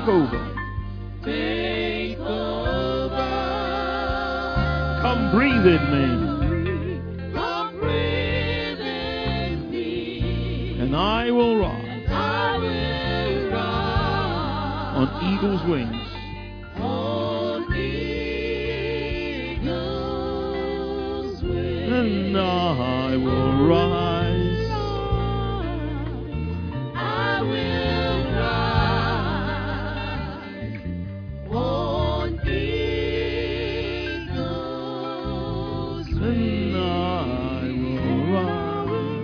take over. Take over. Come breathe in me. Come breathe in me. And I will rise I will rise on eagle's wings. on eagle's wings. And I will rise I will rise on eagle's and wings. I will rise.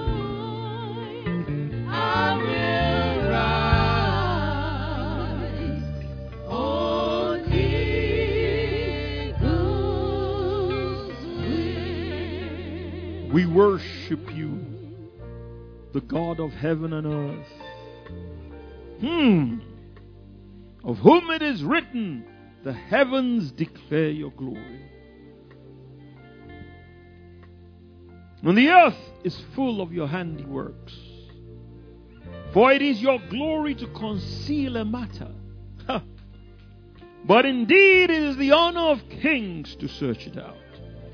I will rise on eagle's wings. We worship you, the God of heaven and earth. Of whom it is written, the heavens declare your glory. And the earth is full of your handiworks. For it is your glory to conceal a matter. But indeed it is the honor of kings to search it out.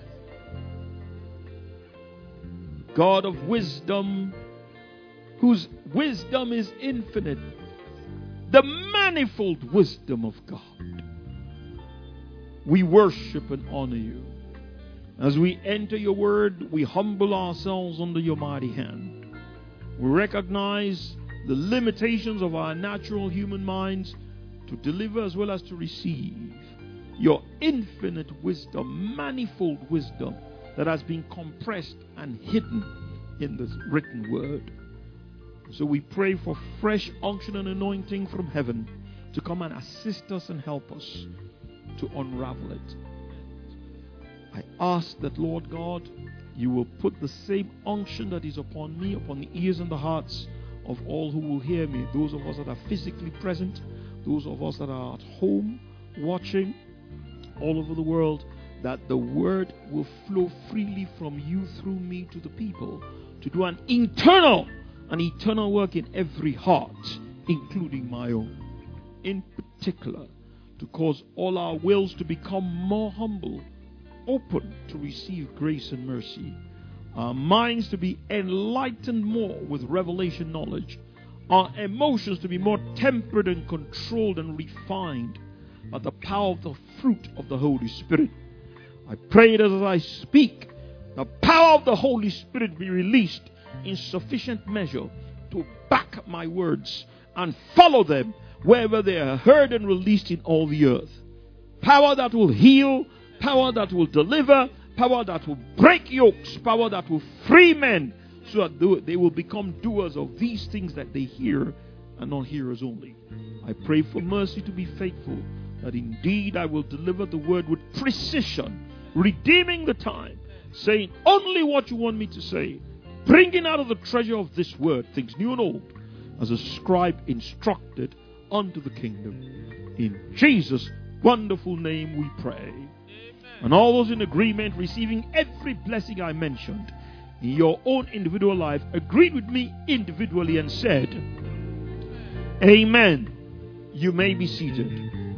God of wisdom, whose wisdom is infinite, the manifold wisdom of God. We worship and honor you. As we enter your word, we humble ourselves under your mighty hand. We recognize the limitations of our natural human minds to deliver as well as to receive your infinite wisdom, manifold wisdom that has been compressed and hidden in this written word. So we pray for fresh unction and anointing from heaven to come and assist us and help us to unravel it. I ask that, Lord God, you will put the same unction that is upon me, upon the ears and the hearts of all who will hear me. Those of us that are physically present, those of us that are at home watching all over the world, that the word will flow freely from you through me to the people to do an eternal work in every heart, including my own. In particular, to cause all our wills to become more humble, open to receive grace and mercy, our minds to be enlightened more with revelation knowledge, our emotions to be more tempered and controlled and refined by the power of the fruit of the Holy Spirit. I pray that as I speak, the power of the Holy Spirit be released in sufficient measure to back my words and follow them wherever they are heard and released in all the earth. Power that will heal, power that will deliver, power that will break yokes, power that will free men, so that they will become doers of these things that they hear and not hearers only. I pray for mercy to be faithful, that indeed I will deliver the word with precision, redeeming the time, saying only what you want me to say, bringing out of the treasure of this word things new and old, as a scribe instructed unto the kingdom. In Jesus' wonderful name we pray. Amen. And all those in agreement, receiving every blessing I mentioned in your own individual life, agreed with me individually and said, Amen. You may be seated.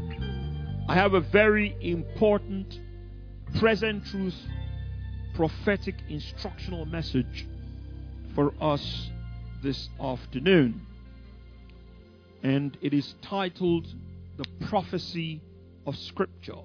I have a very important present truth, prophetic instructional message for us this afternoon. And it is titled The Prophecy of Scripture.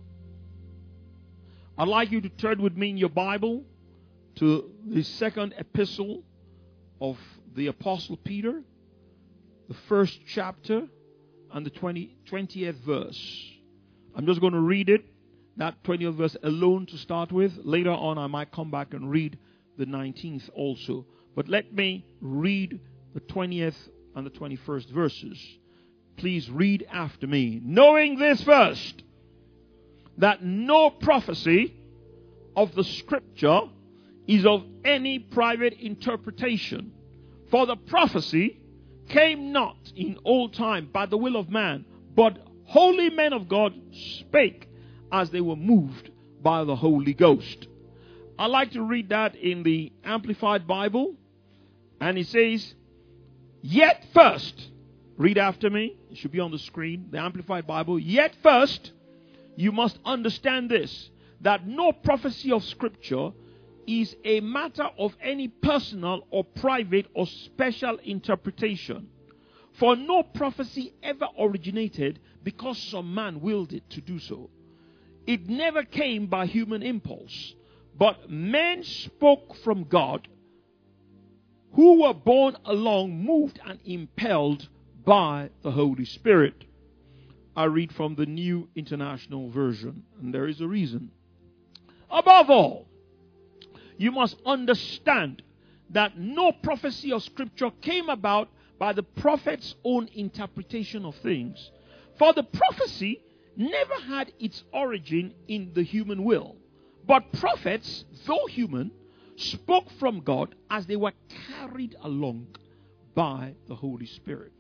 I'd like you to turn with me in your Bible to the second epistle of the Apostle Peter, the first chapter and the 20th verse. I'm just going to read it, that 20th verse alone to start with. Later on I might come back and read the 19th also. But let me read the 20th and the 21st verses. Please read after me. Knowing this first, that no prophecy of the Scripture is of any private interpretation. For the prophecy came not in old time by the will of man, but holy men of God spake as they were moved by the Holy Ghost. I like to read that in the Amplified Bible. And it says, yet first, Read after me. It should be on the screen, the Amplified Bible. Yet first, you must understand this, that no prophecy of Scripture is a matter of any personal or private or special interpretation. For no prophecy ever originated because some man willed it to do so. It never came by human impulse, but men spoke from God, who were borne along, moved and impelled by the Holy Spirit. I read from the New International Version, and there is a reason. Above all, you must understand that no prophecy of Scripture came about by the prophet's own interpretation of things. For the prophecy never had its origin in the human will. But prophets, though human, spoke from God as they were carried along by the Holy Spirit.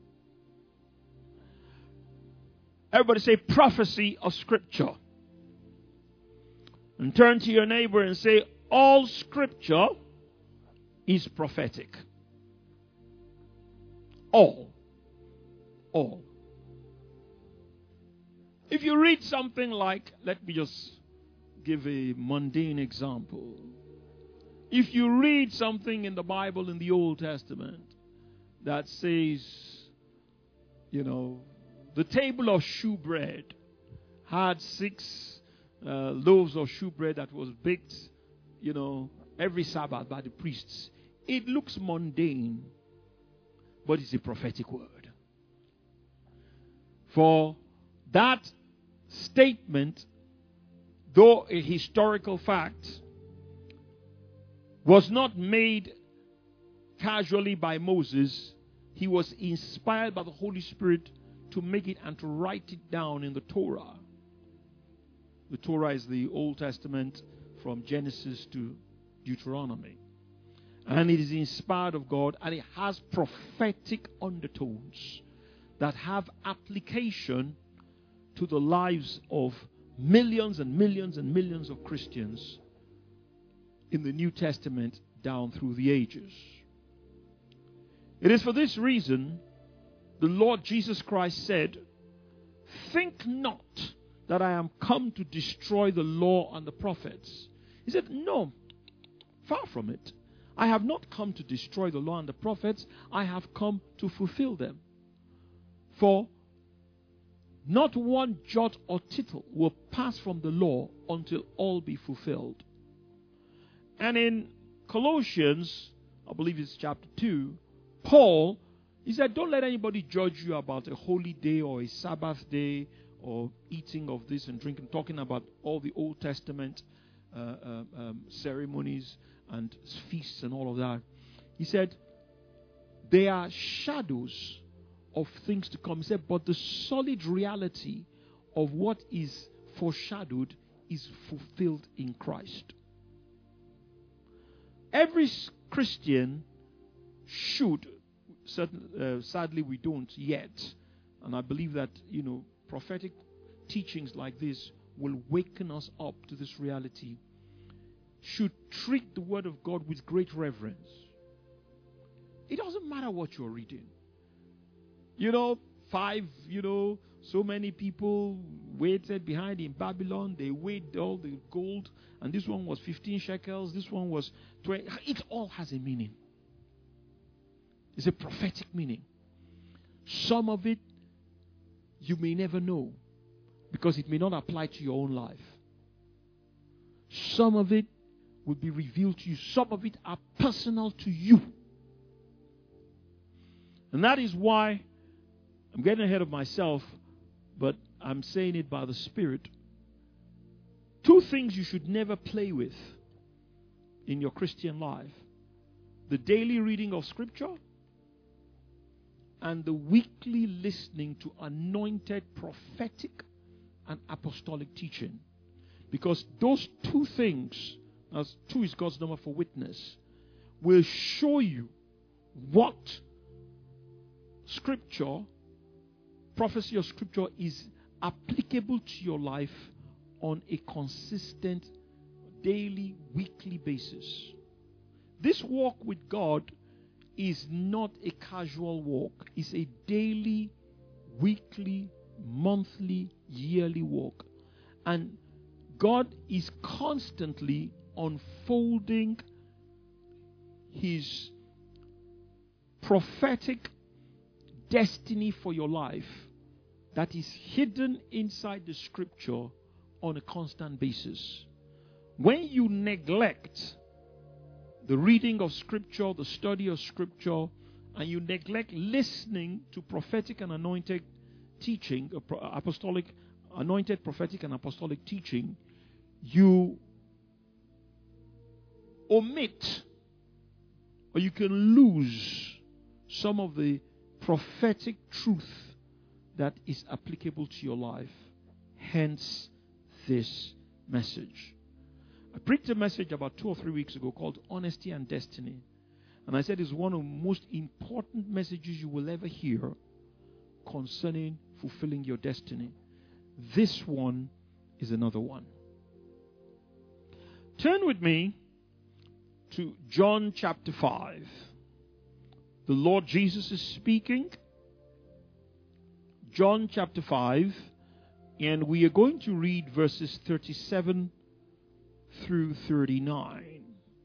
Everybody say prophecy of Scripture. And turn to your neighbor and say, all Scripture is prophetic. All. If you read something like, let me just give a mundane example. If you read something in the Bible in the Old Testament that says, the table of shewbread had 6 loaves of shewbread that was baked, every Sabbath by the priests. It looks mundane, but it's a prophetic word. For that statement, though a historical fact, was not made casually by Moses. He was inspired by the Holy Spirit to make it and to write it down in the Torah. The Torah is the Old Testament from Genesis to Deuteronomy. And it is inspired of God, and it has prophetic undertones that have application to the lives of millions and millions and millions of Christians in the New Testament down through the ages. It is for this reason the Lord Jesus Christ said, "Think not that I am come to destroy the law and the prophets." He said, no, far from it. I have not come to destroy the law and the prophets. I have come to fulfill them. For not one jot or tittle will pass from the law until all be fulfilled. And in Colossians, I believe it's chapter 2, Paul, he said, don't let anybody judge you about a holy day or a Sabbath day or eating of this and drinking, talking about all the Old Testament ceremonies and feasts and all of that. He said, they are shadows of things to come. He said, but the solid reality of what is foreshadowed is fulfilled in Christ. Every Christian should, sadly we don't yet, and I believe that, prophetic teachings like this will waken us up to this reality, should treat the Word of God with great reverence. It doesn't matter what you're reading. So many people waited behind in Babylon. They weighed all the gold, and this one was 15 shekels. This one was 20. It all has a meaning. It's a prophetic meaning. Some of it you may never know because it may not apply to your own life. Some of it will be revealed to you. Some of it are personal to you. And that is why I'm getting ahead of myself, but I'm saying it by the Spirit. 2 things you should never play with in your Christian life: the daily reading of Scripture and the weekly listening to anointed prophetic and apostolic teaching. Because those 2 things, as 2 is God's number for witness, will show you what Scripture, prophecy of Scripture, is applicable to your life on a consistent daily, weekly basis. This walk with God is not a casual walk. It's a daily, weekly, monthly, yearly walk. And God is constantly unfolding His prophetic destiny for your life that is hidden inside the scripture on a constant basis. When you neglect the reading of scripture, the study of scripture, and you neglect listening to prophetic and anointed teaching, apostolic, anointed prophetic and apostolic teaching, you omit or you can lose some of the prophetic truth that is applicable to your life. Hence this message. I preached a message about 2 or 3 weeks ago called Honesty and Destiny. And I said it's one of the most important messages you will ever hear concerning fulfilling your destiny. This one is another one. Turn with me to John chapter 5. The Lord Jesus is speaking. John chapter 5. And we are going to read verses 37 through 39.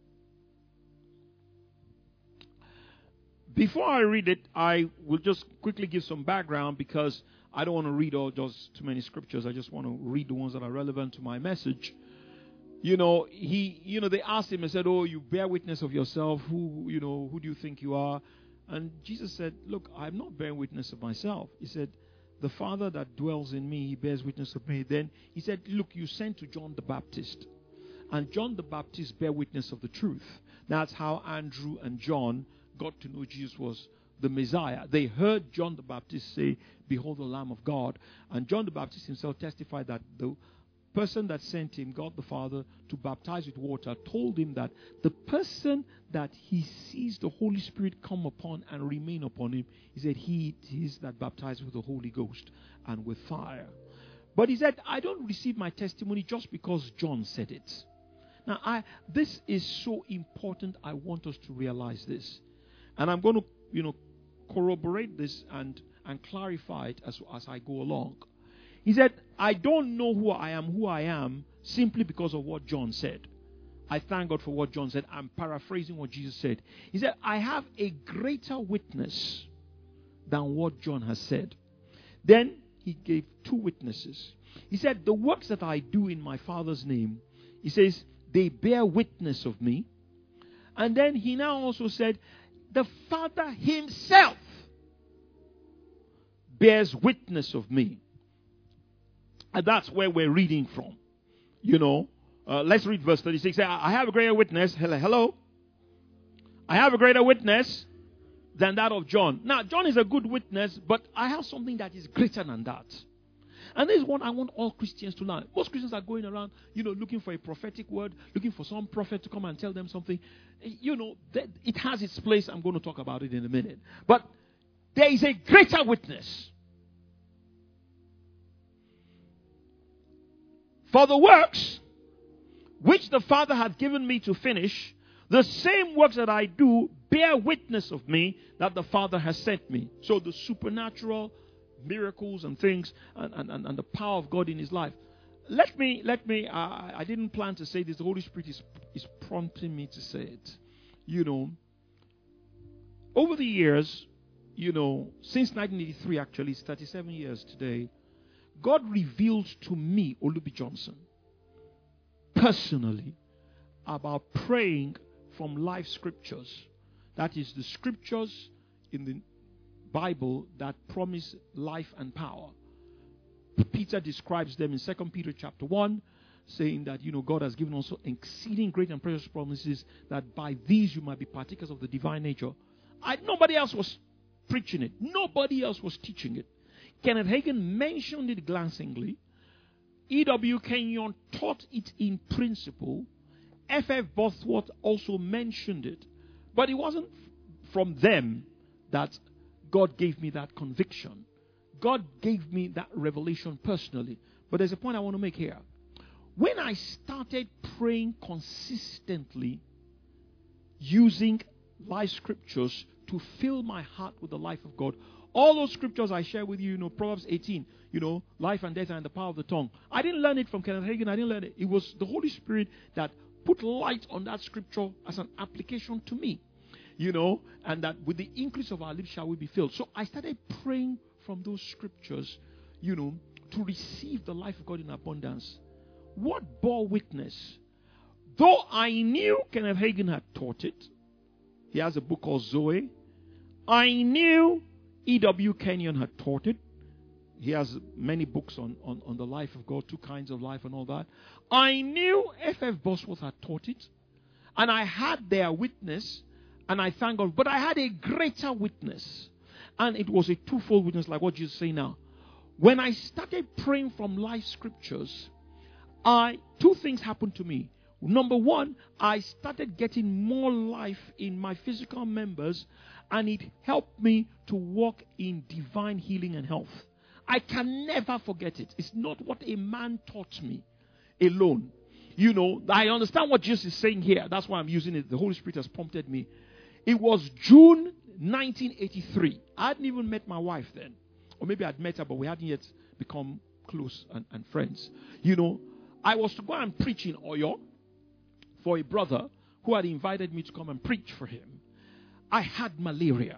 Before I read it, I will just quickly give some background because I don't want to read all just too many scriptures. I just want to read the ones that are relevant to my message. They asked him and said, "Oh, you bear witness of yourself. Who do you think you are?" And Jesus said, "Look, I'm not bearing witness of myself." He said, "The Father that dwells in me, He bears witness of me." Then He said, "Look, you sent to John the Baptist. And John the Baptist bear witness of the truth." That's how Andrew and John got to know Jesus was the Messiah. They heard John the Baptist say, "Behold the Lamb of God." And John the Baptist himself testified that the person that sent him, God the Father, to baptize with water, told him that the person that he sees the Holy Spirit come upon and remain upon him, he said he it is that baptized with the Holy Ghost and with fire. But he said, I don't receive my testimony just because John said it. Now, this is so important. I want us to realize this. And I'm going to, corroborate this and clarify it as I go along. He said, I don't know who I am simply because of what John said. I thank God for what John said. I'm paraphrasing what Jesus said. He said, I have a greater witness than what John has said. Then he gave 2 witnesses. He said, the works that I do in my Father's name, he says, they bear witness of me. And then he now also said, the Father Himself bears witness of me. And that's where we're reading from. Let's read verse 36. I have a greater witness. Hello. I have a greater witness than that of John. Now, John is a good witness, but I have something that is greater than that. And this is what I want all Christians to learn. Most Christians are going around, looking for a prophetic word, looking for some prophet to come and tell them something. It has its place. I'm going to talk about it in a minute. But there is a greater witness. For the works which the Father hath given me to finish, the same works that I do bear witness of me that the Father has sent me. So the supernatural miracles and things and the power of God in his life. Let me, I didn't plan to say this. The Holy Spirit is prompting me to say it. Over the years, since 1983, actually, it's 37 years today, God revealed to me, Olubi Johnson, personally, about praying from life scriptures. That is, the scriptures in the Bible that promise life and power. Peter describes them in 2 Peter chapter 1, saying that, God has given also exceeding great and precious promises, that by these you might be partakers of the divine nature. Nobody else was preaching it. Nobody else was teaching it. Kenneth Hagin mentioned it glancingly. E.W. Kenyon taught it in principle. F.F. Bosworth also mentioned it. But it wasn't from them that God gave me that conviction. God gave me that revelation personally. But there's a point I want to make here. When I started praying consistently, using life scriptures to to fill my heart with the life of God. All those scriptures I share with you, Proverbs 18, life and death are in the power of the tongue. I didn't learn it from Kenneth Hagin. I didn't learn it. It was the Holy Spirit that put light on that scripture as an application to me, and that with the increase of our lips shall we be filled. So I started praying from those scriptures, to receive the life of God in abundance. What bore witness? Though I knew Kenneth Hagin had taught it, he has a book called Zoe. I knew E.W. Kenyon had taught it. He has many books on the life of God, 2 kinds of life and all that. I knew F.F. Bosworth had taught it. And I had their witness, and I thank God. But I had a greater witness. And it was a twofold witness, like what you say now. When I started praying from life scriptures, 2 things happened to me. Number one, I started getting more life in my physical members, and it helped me to walk in divine healing and health. I can never forget it. It's not what a man taught me alone. I understand what Jesus is saying here. That's why I'm using it. The Holy Spirit has prompted me. It was June 1983. I hadn't even met my wife then. Or maybe I'd met her, but we hadn't yet become close and friends. I was to go and preach in Oyo for a brother who had invited me to come and preach for him. I had malaria.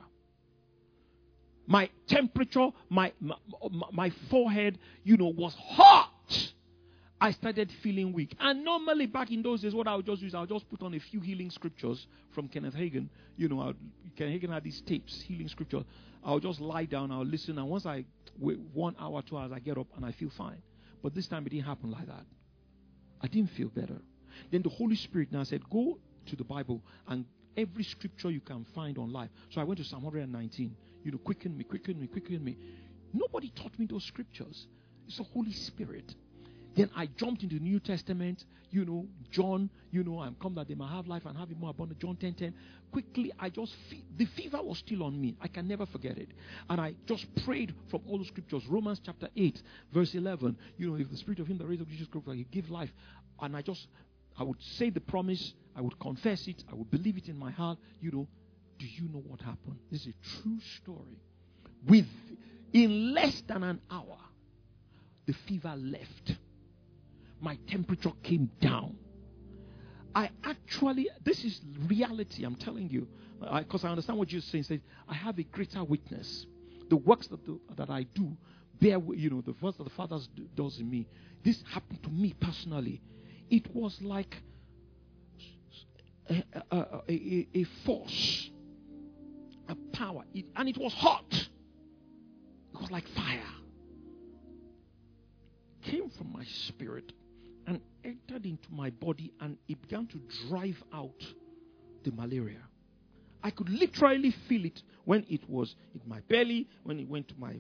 My temperature, my forehead, was hot. I started feeling weak. And normally back in those days, what I would just use, I would just put on a few healing scriptures from Kenneth Hagin. Kenneth Hagin had these tapes, healing scriptures. I'll just lie down, I'll listen, and once 1 hour, 2 hours, I get up and I feel fine. But this time it didn't happen like that. I didn't feel better. Then the Holy Spirit now said, go to the Bible and every scripture you can find on life. So I went to Psalm 119. Quicken me, quicken me, quicken me. Nobody taught me those scriptures. It's the Holy Spirit. Then I jumped into the New Testament, John, I'm come that they might have life and have it more abundant. John 10:10. Quickly, the fever was still on me. I can never forget it. And I just prayed from all the scriptures. Romans chapter 8, verse 11. If the Spirit of Him that raised up Jesus Christ, He give life. And I would say the promise. I would confess it. I would believe it in my heart. Do you know what happened? This is a true story. In less than an hour, the fever left. My temperature came down. This is reality, I'm telling you. Because I understand what you're saying. Says, I have a greater witness. The works that I do, the works that the Father does in me. This happened to me personally. It was like a force, a power. And it was hot. It was like fire. It came from my spirit and entered into my body, and it began to drive out the malaria. I could literally feel it when it was in my belly, when it went to my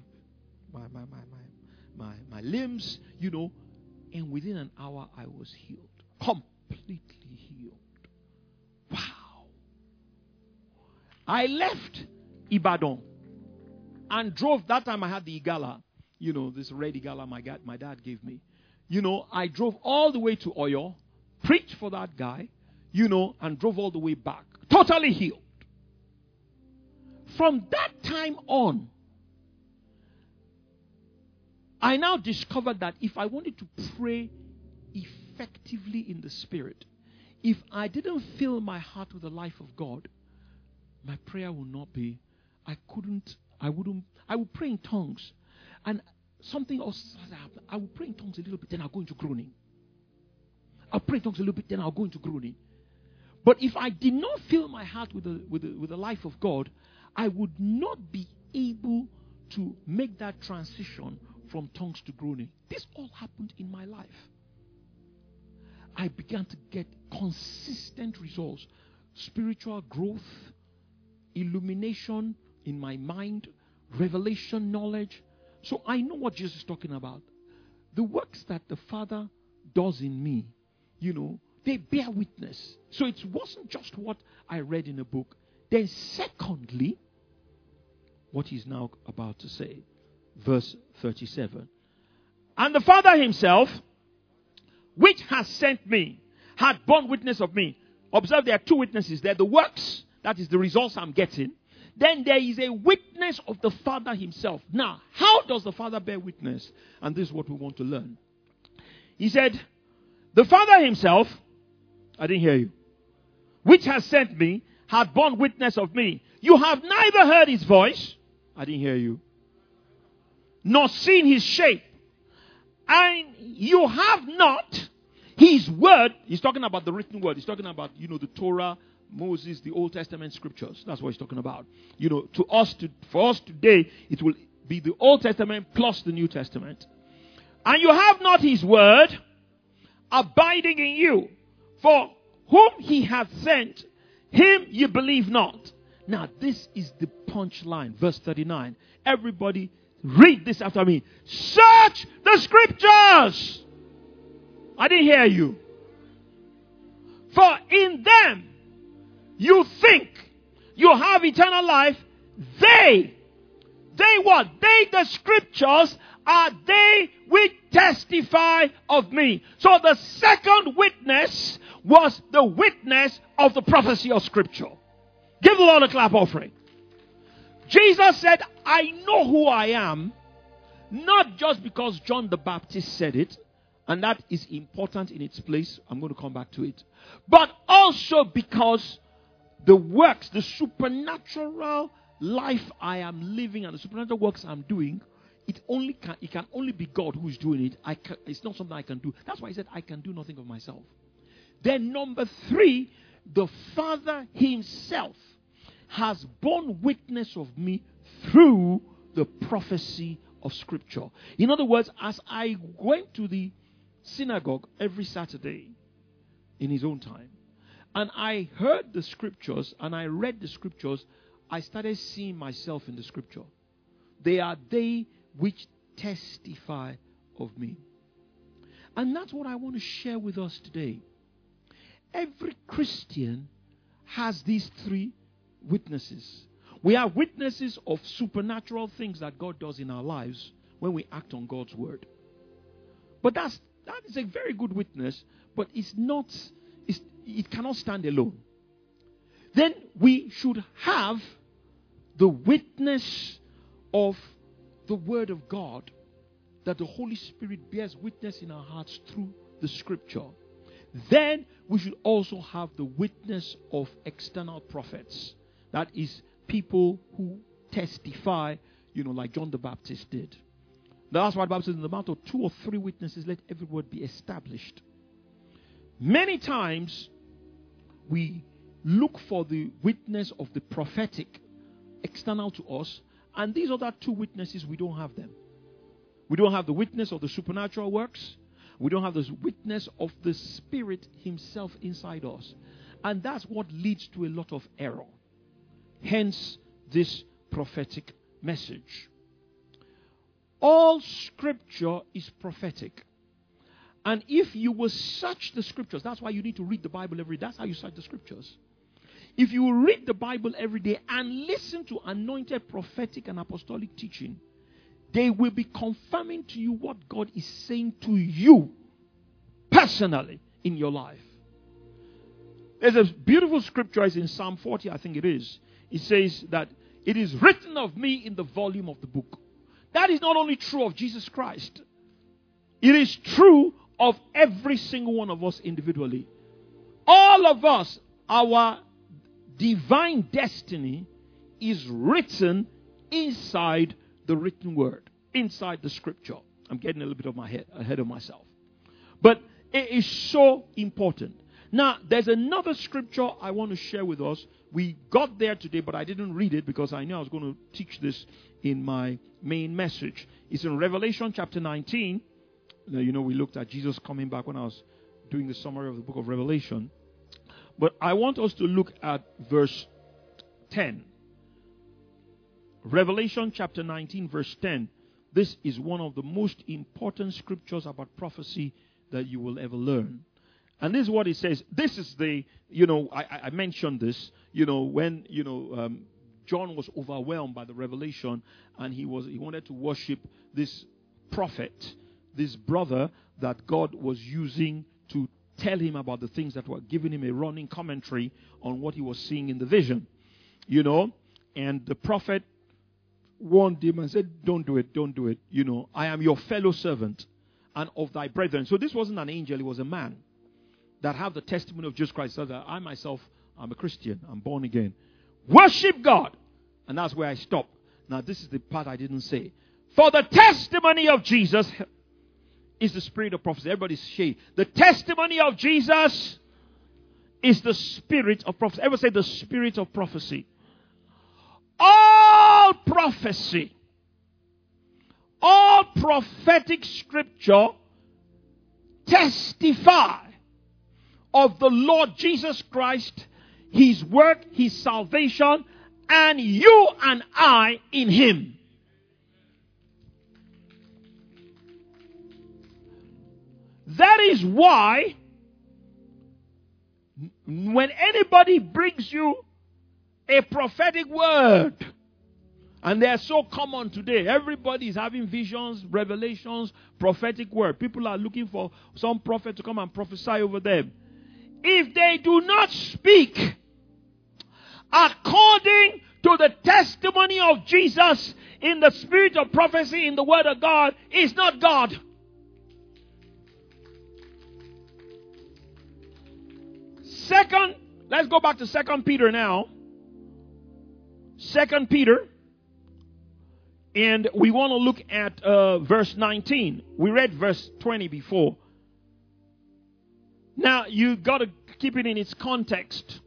limbs, and within an hour I was healed. Completely healed. Wow. I left Ibadan and drove. That time I had the Igala, this red Igala my dad gave me. I drove all the way to Oyo, preached for that guy, and drove all the way back. Totally healed. From that time on, I now discovered that if I wanted to pray effectively in the Spirit, if I didn't fill my heart with the life of God, my prayer would not be, I would pray in tongues. And something else has happened. I will pray in tongues a little bit, then I'll go into groaning. I'll pray in tongues a little bit, then I'll go into groaning. But if I did not fill my heart with the life of God, I would not be able to make that transition from tongues to groaning. This all happened in my life. I began to get consistent results. Spiritual growth, illumination in my mind, revelation knowledge. So I know what Jesus is talking about. The works that the Father does in me, they bear witness. So it wasn't just what I read in a book. Then secondly, what he's now about to say. Verse 37. And the Father Himself, which has sent me, had borne witness of me. Observe, there are two witnesses there. The works, that is the results I'm getting. then there is a witness of the Father himself. Now, how does the Father bear witness? And this is what we want to learn. He said, the Father himself, I didn't hear you, which has sent me, hath borne witness of me. You have neither heard his voice, I didn't hear you, nor seen his shape. And you have not his word. He's talking about the written word. He's talking about, the Torah, Moses, the Old Testament scriptures. That's what he's talking about. For us today, it will be the Old Testament plus the New Testament. And you have not his word abiding in you. For whom he hath sent, him ye believe not. Now, this is the punchline. Verse 39. Everybody read this after me. Search the scriptures. I didn't hear you. For in them you think you have eternal life. They what? They, the scriptures, are they which testify of me. So the second witness was the witness of the prophecy of scripture. Give the Lord a clap offering. Jesus said, I know who I am, not just because John the Baptist said it, and that is important in its place. I'm going to come back to it. But also because the works, the supernatural life I am living and the supernatural works I'm doing, it can only be God who is doing it. It's not something I can do. That's why he said, I can do nothing of myself. Then number 3, the Father himself has borne witness of me through the prophecy of scripture. In other words, as I went to the synagogue every Saturday in his own time, and I heard the scriptures and I read the scriptures, I started seeing myself in the scripture. They are they which testify of me. And that's what I want to share with us today. Every Christian has these 3 witnesses. We are witnesses of supernatural things that God does in our lives when we act on God's word. But that is a very good witness, but it cannot stand alone. Then we should have the witness of the word of God, that the Holy Spirit bears witness in our hearts through the scripture. Then we should also have the witness of external prophets. That is people who testify, like John the Baptist did. That's why the Bible says, in the mouth of 2 or 3 witnesses, let every word be established. Many times, we look for the witness of the prophetic external to us, and these other 2 witnesses, we don't have them. We don't have the witness of the supernatural works. We don't have the witness of the Spirit himself inside us. And that's what leads to a lot of error. Hence, this prophetic message. All scripture is prophetic. And if you will search the scriptures, that's why you need to read the Bible every day. That's how you search the scriptures. If you read the Bible every day and listen to anointed prophetic and apostolic teaching, they will be confirming to you what God is saying to you personally in your life. There's a beautiful scripture, it's in Psalm 40, I think it is. It says that it is written of me in the volume of the book. That is not only true of Jesus Christ. It is true of every single one of us individually. All of us, our divine destiny is written inside the written word, inside the scripture. I'm getting a little bit of my head ahead of myself. But it is so important. Now, there's another scripture I want to share with us. We got there today, but I didn't read it because I knew I was going to teach this in my main message. It's in Revelation chapter 19. We looked at Jesus coming back when I was doing the summary of the book of Revelation. But I want us to look at verse 10. Revelation chapter 19, verse 10. This is one of the most important scriptures about prophecy that you will ever learn. And this is what it says. This is I mentioned this, when, John was overwhelmed by the revelation and he wanted to worship this prophet, this brother that God was using to tell him about the things that were giving him a running commentary on what he was seeing in the vision. And the prophet warned him and said, don't do it, don't do it. You know, I am your fellow servant and of thy brethren. So this wasn't an angel, it was a man that have the testimony of Jesus Christ. So that I myself, I'm a Christian, I'm born again. Worship God. And that's where I stopped. Now this is the part I didn't say. For the testimony of Jesus is the spirit of prophecy. Everybody's shade. The testimony of Jesus is the spirit of prophecy. Everybody say the spirit of prophecy. All prophecy, all prophetic scripture testify of the Lord Jesus Christ, His work, His salvation, and you and I in Him. That is why when anybody brings you a prophetic word, and they are so common today. Everybody is having visions, revelations, prophetic word. People are looking for some prophet to come and prophesy over them. If they do not speak according to the testimony of Jesus in the spirit of prophecy in the word of God, it's not God. Second, let's go back to 2 Peter now. 2 Peter. And we want to look at verse 19. We read verse 20 before. Now, you got to keep it in its context.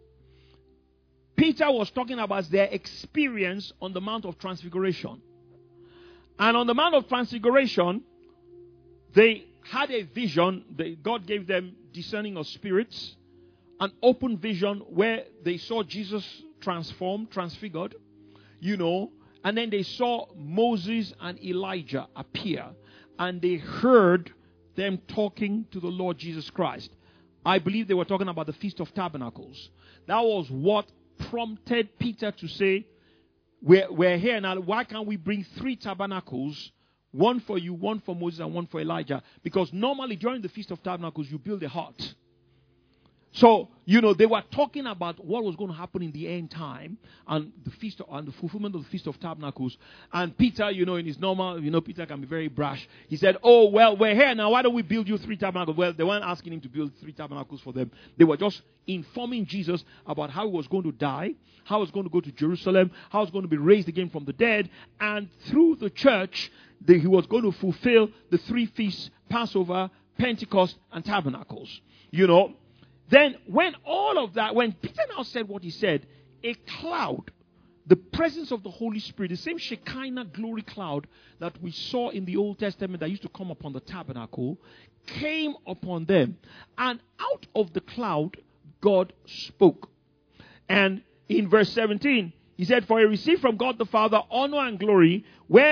Peter was talking about their experience on the Mount of Transfiguration. And on the Mount of Transfiguration, they had a vision. God gave them discerning of spirits. An open vision where they saw Jesus transformed, transfigured. You know. And then they saw Moses and Elijah appear. And they heard them talking to the Lord Jesus Christ. I believe they were talking about the Feast of Tabernacles. That was what prompted Peter to say, we're here now. Why can't we bring 3 tabernacles? One for you, one for Moses, and one for Elijah. Because normally during the Feast of Tabernacles, you build a hut. So, you know, they were talking about what was going to happen in the end time and the feast and the fulfillment of the Feast of Tabernacles. And Peter, you know, in his normal, you know, Peter can be very brash. He said, oh, well, we're here now. Why don't we build you 3 tabernacles? Well, they weren't asking him to build 3 tabernacles for them. They were just informing Jesus about how he was going to die, how he was going to go to Jerusalem, how he was going to be raised again from the dead. And through the church, he was going to fulfill the 3 feasts, Passover, Pentecost, and Tabernacles. You know. Then when all of that, when Peter now said what he said, a cloud, the presence of the Holy Spirit, the same Shekinah glory cloud that we saw in the Old Testament that used to come upon the tabernacle, came upon them. And out of the cloud, God spoke. And in verse 17, he said, for he received from God the Father honor and glory,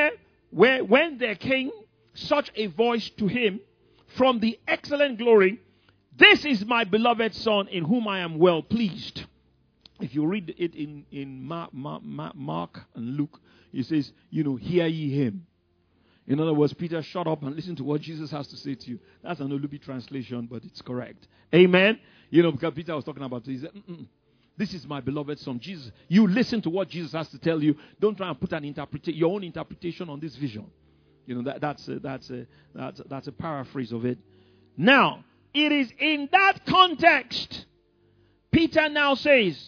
when there came such a voice to him from the excellent glory, this is my beloved Son in whom I am well pleased. If you read it in Mark and Luke, it says, you know, hear ye him. In other words, Peter, shut up and listen to what Jesus has to say to you. That's an Olubi translation, but it's correct. Amen? You know, because Peter was talking about it. He said, this is my beloved Son. Jesus, you listen to what Jesus has to tell you. Don't try and put your own interpretation on this vision. You know, that's a paraphrase of it. Now, it is in that context, Peter now says,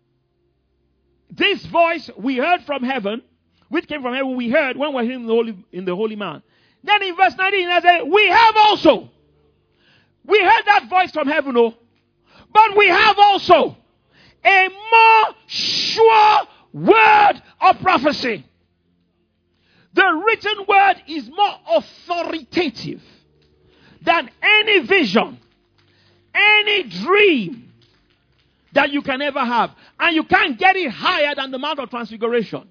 this voice we heard from heaven, which came from heaven, we heard when we were in the Holy Man. Then in verse 19, I say, we have also. We heard that voice from heaven, but we have also a more sure word of prophecy. The written word is more authoritative than any vision, any dream that you can ever have. And you can't get it higher than the Mount of Transfiguration.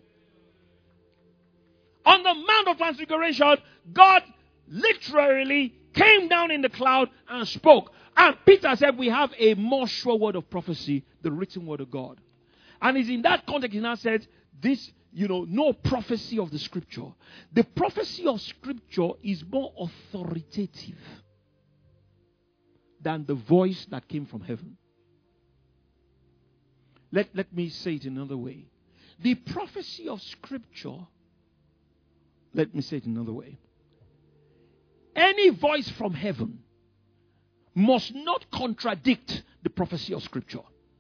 On the Mount of Transfiguration, God literally came down in the cloud and spoke. And Peter said, we have a more sure word of prophecy, the written word of God. And it's in that context he now said, this, you know, no prophecy of the scripture. The prophecy of scripture is more authoritative than the voice that came from heaven. Let me say it another way. the prophecy of Scripture, let me say it another way. Any voice from heaven must not contradict the prophecy of Scripture.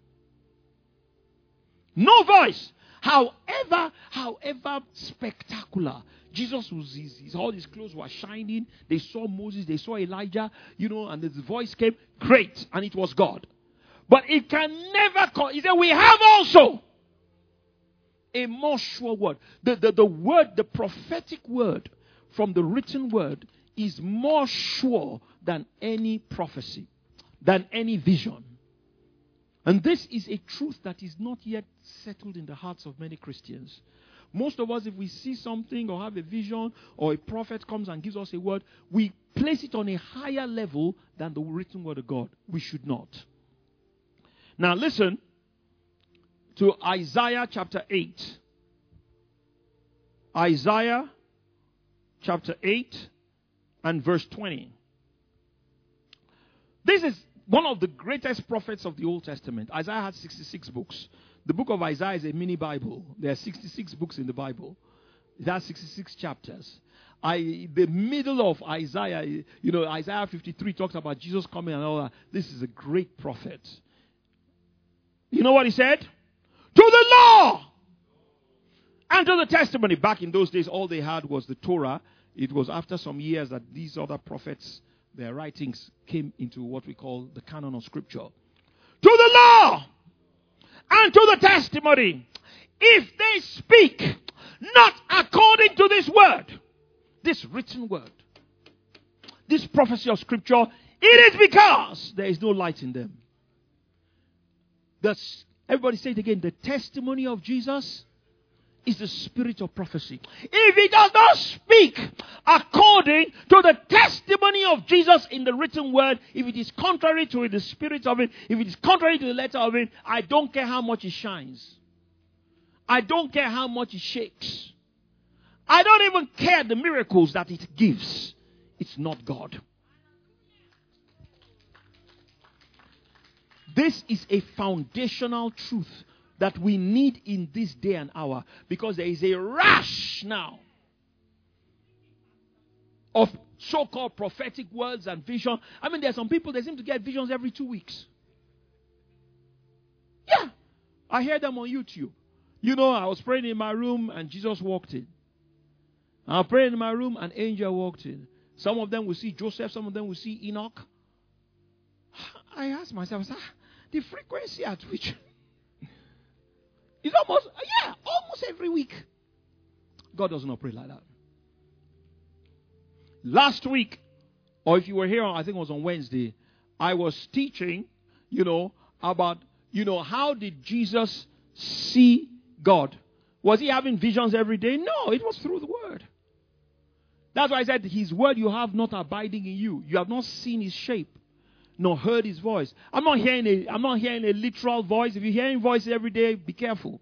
No voice. However spectacular. Jesus was, all his clothes were shining. They saw Moses, they saw Elijah, and his voice came. Great. And it was God. But it can never come. He said, we have also a more sure word. The word, the prophetic word from the written word is more sure than any prophecy, than any vision. And this is a truth that is not yet settled in the hearts of many Christians. Most of us, if we see something or have a vision or a prophet comes and gives us a word, we place it on a higher level than the written word of God. We should not. Now listen to Isaiah chapter 8. Isaiah chapter 8 and verse 20. This is one of the greatest prophets of the Old Testament. Isaiah had 66 books. The book of Isaiah is a mini Bible. There are 66 books in the Bible. It has 66 chapters. The middle of Isaiah, Isaiah 53 talks about Jesus coming and all that. This is a great prophet. You know what he said? To the law and to the testimony. Back in those days, all they had was the Torah. It was after some years that these other prophets, their writings came into what we call the canon of Scripture. To the law and to the testimony. If they speak not according to this word, this written word, this prophecy of Scripture, it is because there is no light in them. Everybody say it again. The testimony of Jesus is the spirit of prophecy. If he does not speak according to the testimony of Jesus in the written word, if it is contrary to the spirit of it, if it is contrary to the letter of it, I don't care how much it shines. I don't care how much it shakes. I don't even care the miracles that it gives. It's not God. This is a foundational truth that we need in this day and hour, because there is a rush now of so-called prophetic words and vision. I mean, there are some people, they seem to get visions every 2 weeks. Yeah. I hear them on YouTube. I was praying in my room and Jesus walked in. I was praying in my room and angel walked in. Some of them will see Joseph, some of them will see Enoch. I asked myself, the frequency at which it's almost every week. God doesn't operate like that. Last week, or if you were here, I think it was on Wednesday, I was teaching, about, how did Jesus see God? Was he having visions every day? No, it was through the word. That's why I said his word you have not abiding in you. You have not seen his shape, nor heard his voice. I'm not hearing a literal voice. If you're hearing voices every day, be careful.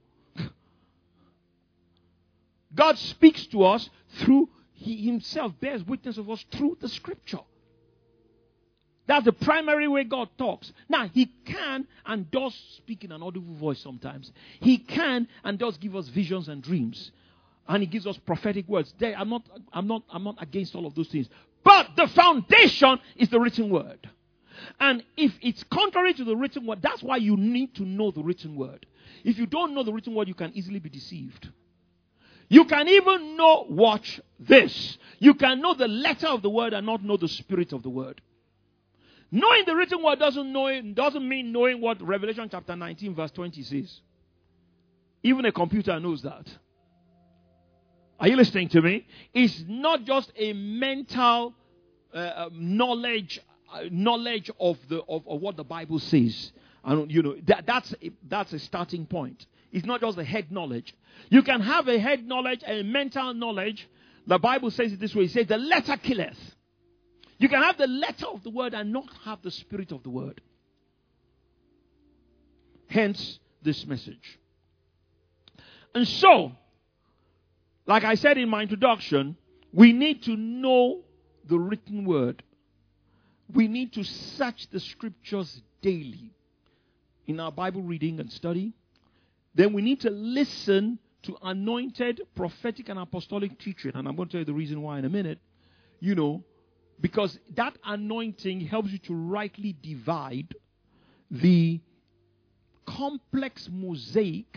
God speaks to us through, he himself bears witness of us through the Scripture. That's the primary way God talks. Now, he can and does speak in an audible voice sometimes. He can and does give us visions and dreams. And he gives us prophetic words. I'm not against all of those things. But the foundation is the written word. And if it's contrary to the written word, that's why you need to know the written word. If you don't know the written word, you can easily be deceived. You can even know, watch this. You can know the letter of the word and not know the spirit of the word. Knowing the written word doesn't mean knowing what Revelation chapter 19 verse 20 says. Even a computer knows that. Are you listening to me? It's not just a mental knowledge of what the Bible says. And that's a starting point. It's not just a head knowledge. You can have a head knowledge and a mental knowledge. The Bible says it this way. It says the letter killeth. You can have the letter of the word and not have the spirit of the word. Hence this message. And so, like I said in my introduction, we need to know the written word. We need to search the scriptures daily in our Bible reading and study. Then we need to listen to anointed prophetic and apostolic teaching, and I'm going to tell you the reason why in a minute, because that anointing helps you to rightly divide the complex mosaic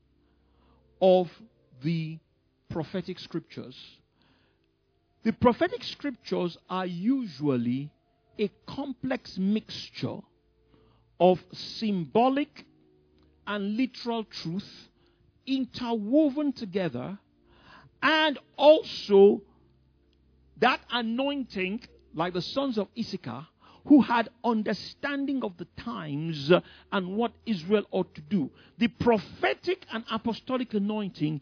of the prophetic scriptures. The prophetic scriptures are usually a complex mixture of symbolic and literal truth interwoven together, and also that anointing, like the sons of Issachar, who had understanding of the times and what Israel ought to do. The prophetic and apostolic anointing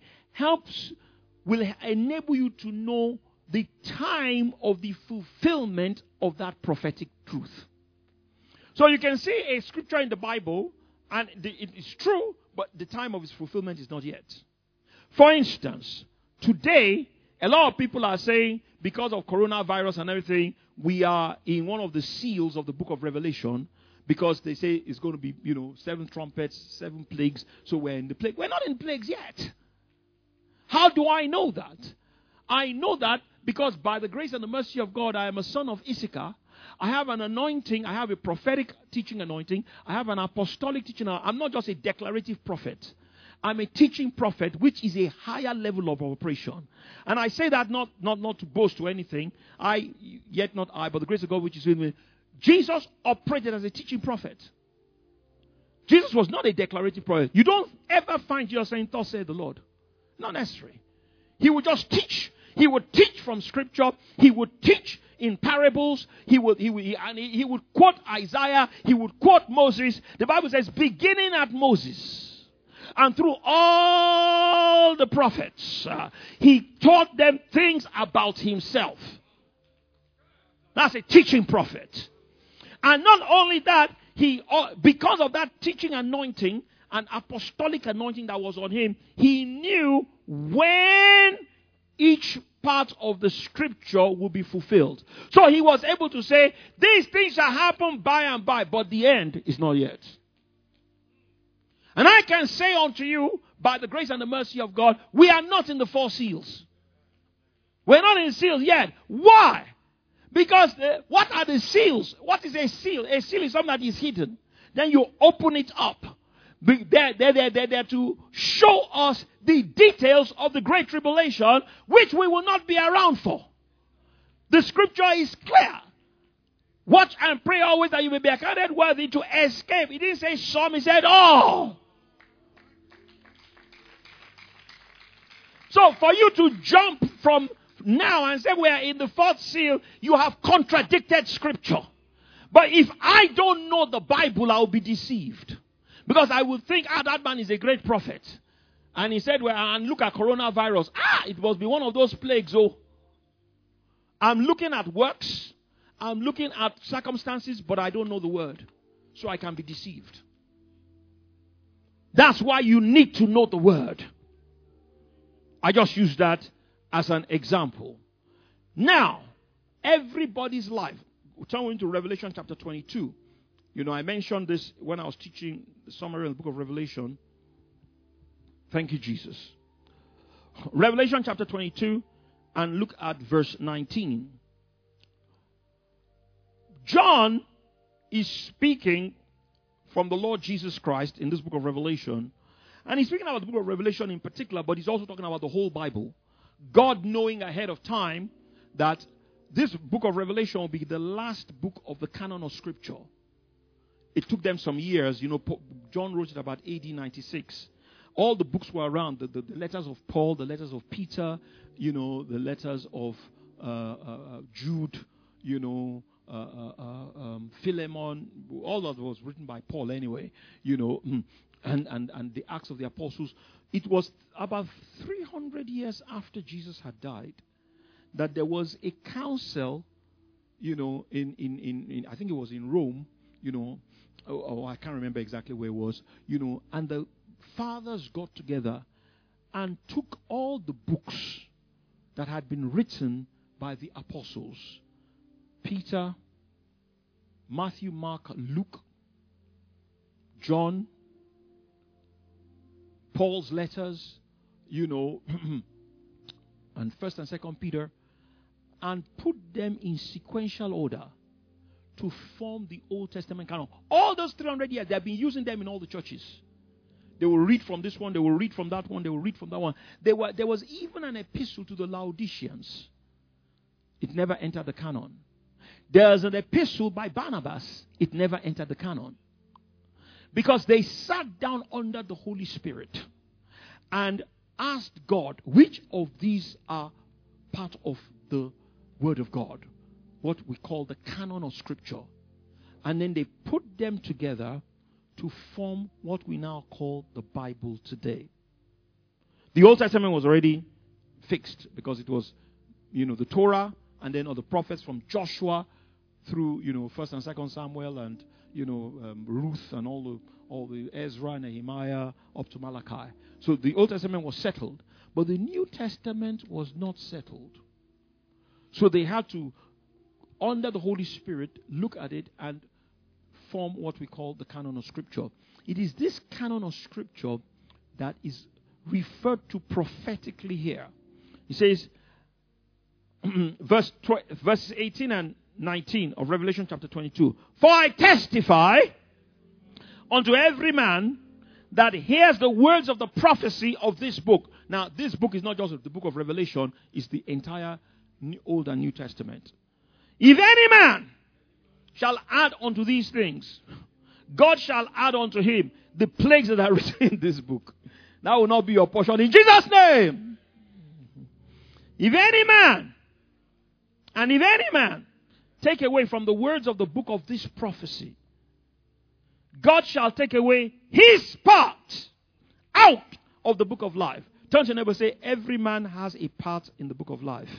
will enable you to know the time of the fulfillment of that prophetic truth. So you can see a scripture in the Bible, and it is true, but the time of its fulfillment is not yet. For instance, today, a lot of people are saying, because of coronavirus and everything, we are in one of the seals of the book of Revelation, because they say it's going to be, 7 trumpets, 7 plagues, so we're in the plague. We're not in plagues yet. How do I know that? I know that because by the grace and the mercy of God, I am a son of Issachar. I have an anointing. I have a prophetic teaching anointing. I have an apostolic teaching. I'm not just a declarative prophet. I'm a teaching prophet, which is a higher level of operation. And I say that not to boast to anything. Not I, but the grace of God which is with me. Jesus operated as a teaching prophet. Jesus was not a declarative prophet. You don't ever find Jesus saying, "Thus saith the Lord." Not necessary. He would just teach. He would teach from scripture. He would teach in parables. He would quote Isaiah. He would quote Moses. The Bible says, beginning at Moses and through all the prophets, he taught them things about himself. That's a teaching prophet. And not only that, because of that teaching anointing and apostolic anointing that was on him, he knew when each part of the scripture will be fulfilled. So he was able to say, these things shall happen by and by, but the end is not yet. And I can say unto you, by the grace and the mercy of God, we are not in the 4 seals. We're not in seals yet. Why? Because what are the seals? What is a seal? A seal is something that is hidden. Then you open it up. They're there to show us the details of the great tribulation, which we will not be around for. The scripture is clear. Watch and pray always that you may be accounted worthy to escape. He didn't say some, he said all. So for you to jump from now and say we are in the 4th seal, you have contradicted scripture. But if I don't know the Bible, I will be deceived. Because I will think, that man is a great prophet. And he said, and look at coronavirus. It must be one of those plagues. Oh, I'm looking at works. I'm looking at circumstances, but I don't know the word. So I can be deceived. That's why you need to know the word. I just use that as an example. Now, everybody's life. We're turning into Revelation chapter 22. I mentioned this when I was teaching the summary of the book of Revelation. Thank you, Jesus. Revelation chapter 22, and look at verse 19. John is speaking from the Lord Jesus Christ in this book of Revelation. And he's speaking about the book of Revelation in particular, but he's also talking about the whole Bible. God knowing ahead of time that this book of Revelation will be the last book of the canon of Scripture. It took them some years. John wrote it about AD 96. All the books were around. The letters of Paul, the letters of Peter, the letters of Jude, Philemon. All of it was written by Paul anyway, and the Acts of the Apostles. It was about 300 years after Jesus had died that there was a council, in I think it was in Rome, I can't remember exactly where it was, and the fathers got together and took all the books that had been written by the apostles. Peter, Matthew, Mark, Luke, John, Paul's letters, and 1st and 2nd Peter, and put them in sequential order to form the Old Testament canon. All those 300 years, they have been using them in all the churches. They will read from this one, they will read from that one, they will read from that one. There was even an epistle to the Laodiceans. It never entered the canon. There's an epistle by Barnabas. It never entered the canon. Because they sat down under the Holy Spirit and asked God, which of these are part of the Word of God? What we call the canon of Scripture. And then they put them together to form what we now call the Bible today. The Old Testament was already fixed because it was, the Torah and then all the prophets from Joshua through, 1st and 2nd Samuel and, Ruth and all the Ezra and Nehemiah up to Malachi. So the Old Testament was settled, but the New Testament was not settled. So they had to, under the Holy Spirit, look at it and form what we call the canon of Scripture. It is this canon of Scripture that is referred to prophetically here. He says, verses 18 and 19 of Revelation chapter 22. For I testify unto every man that hears the words of the prophecy of this book. Now, this book is not just the book of Revelation, it's the entire Old and New Testament. If any man shall add unto these things, God shall add unto him the plagues that are written in this book. That will not be your portion in Jesus' name. If any man take away from the words of the book of this prophecy, God shall take away his part out of the book of life. Turn to your neighbor and say, every man has a part in the book of life.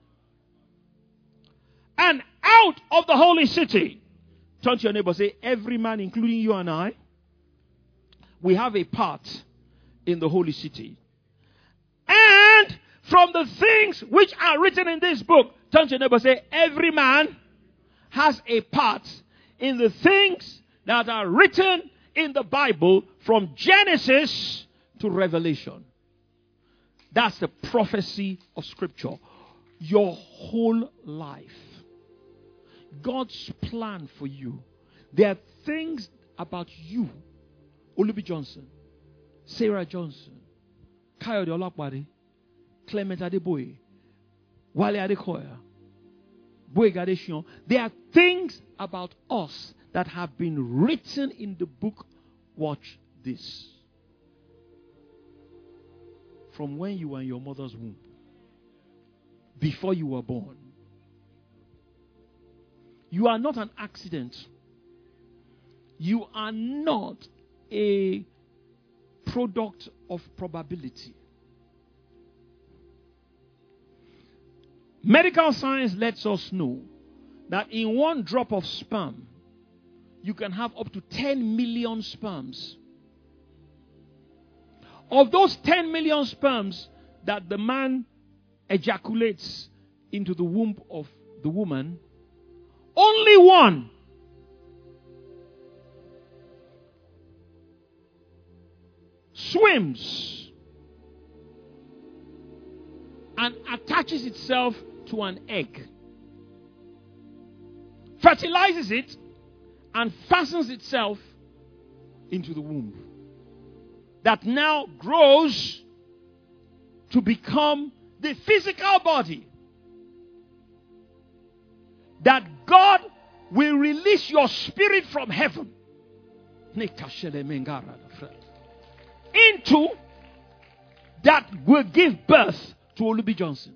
And out of the holy city. Turn to your neighbor and say, every man, including you and I, we have a part in the holy city. And from the things which are written in this book, turn to your neighbor and say, every man has a part in the things that are written in the Bible from Genesis to Revelation. That's the prophecy of Scripture. Your whole life. God's plan for you. There are things about you. Olubi Johnson, Sarah Johnson, Kayode Olakbade, Clement Adeboye, Wale Adekoya, Boyega Adesina. There are things about us that have been written in the book. Watch this. From when you were in your mother's womb, before you were born. You are not an accident. You are not a product of probability. Medical science lets us know that in one drop of sperm, you can have up to 10 million sperms. Of those 10 million sperms that the man ejaculates into the womb of the woman, only one swims and attaches itself to an egg, fertilizes it, and fastens itself into the womb. That now grows to become the physical body that God will release your spirit from heaven into, that will give birth to Olubi Johnson.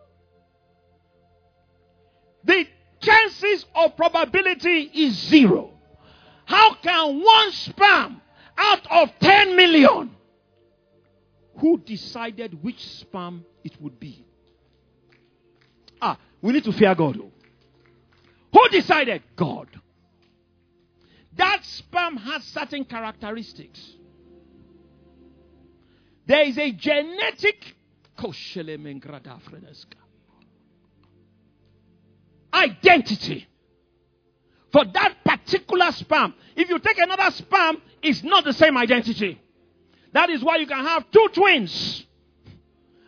The chances of probability is 0. How can one sperm out of 10 million? Who decided which sperm it would be? We need to fear God. Who decided? God. That sperm has certain characteristics. There is a genetic identity for that particular sperm. If you take another sperm, it's not the same identity. That is why you can have two twins.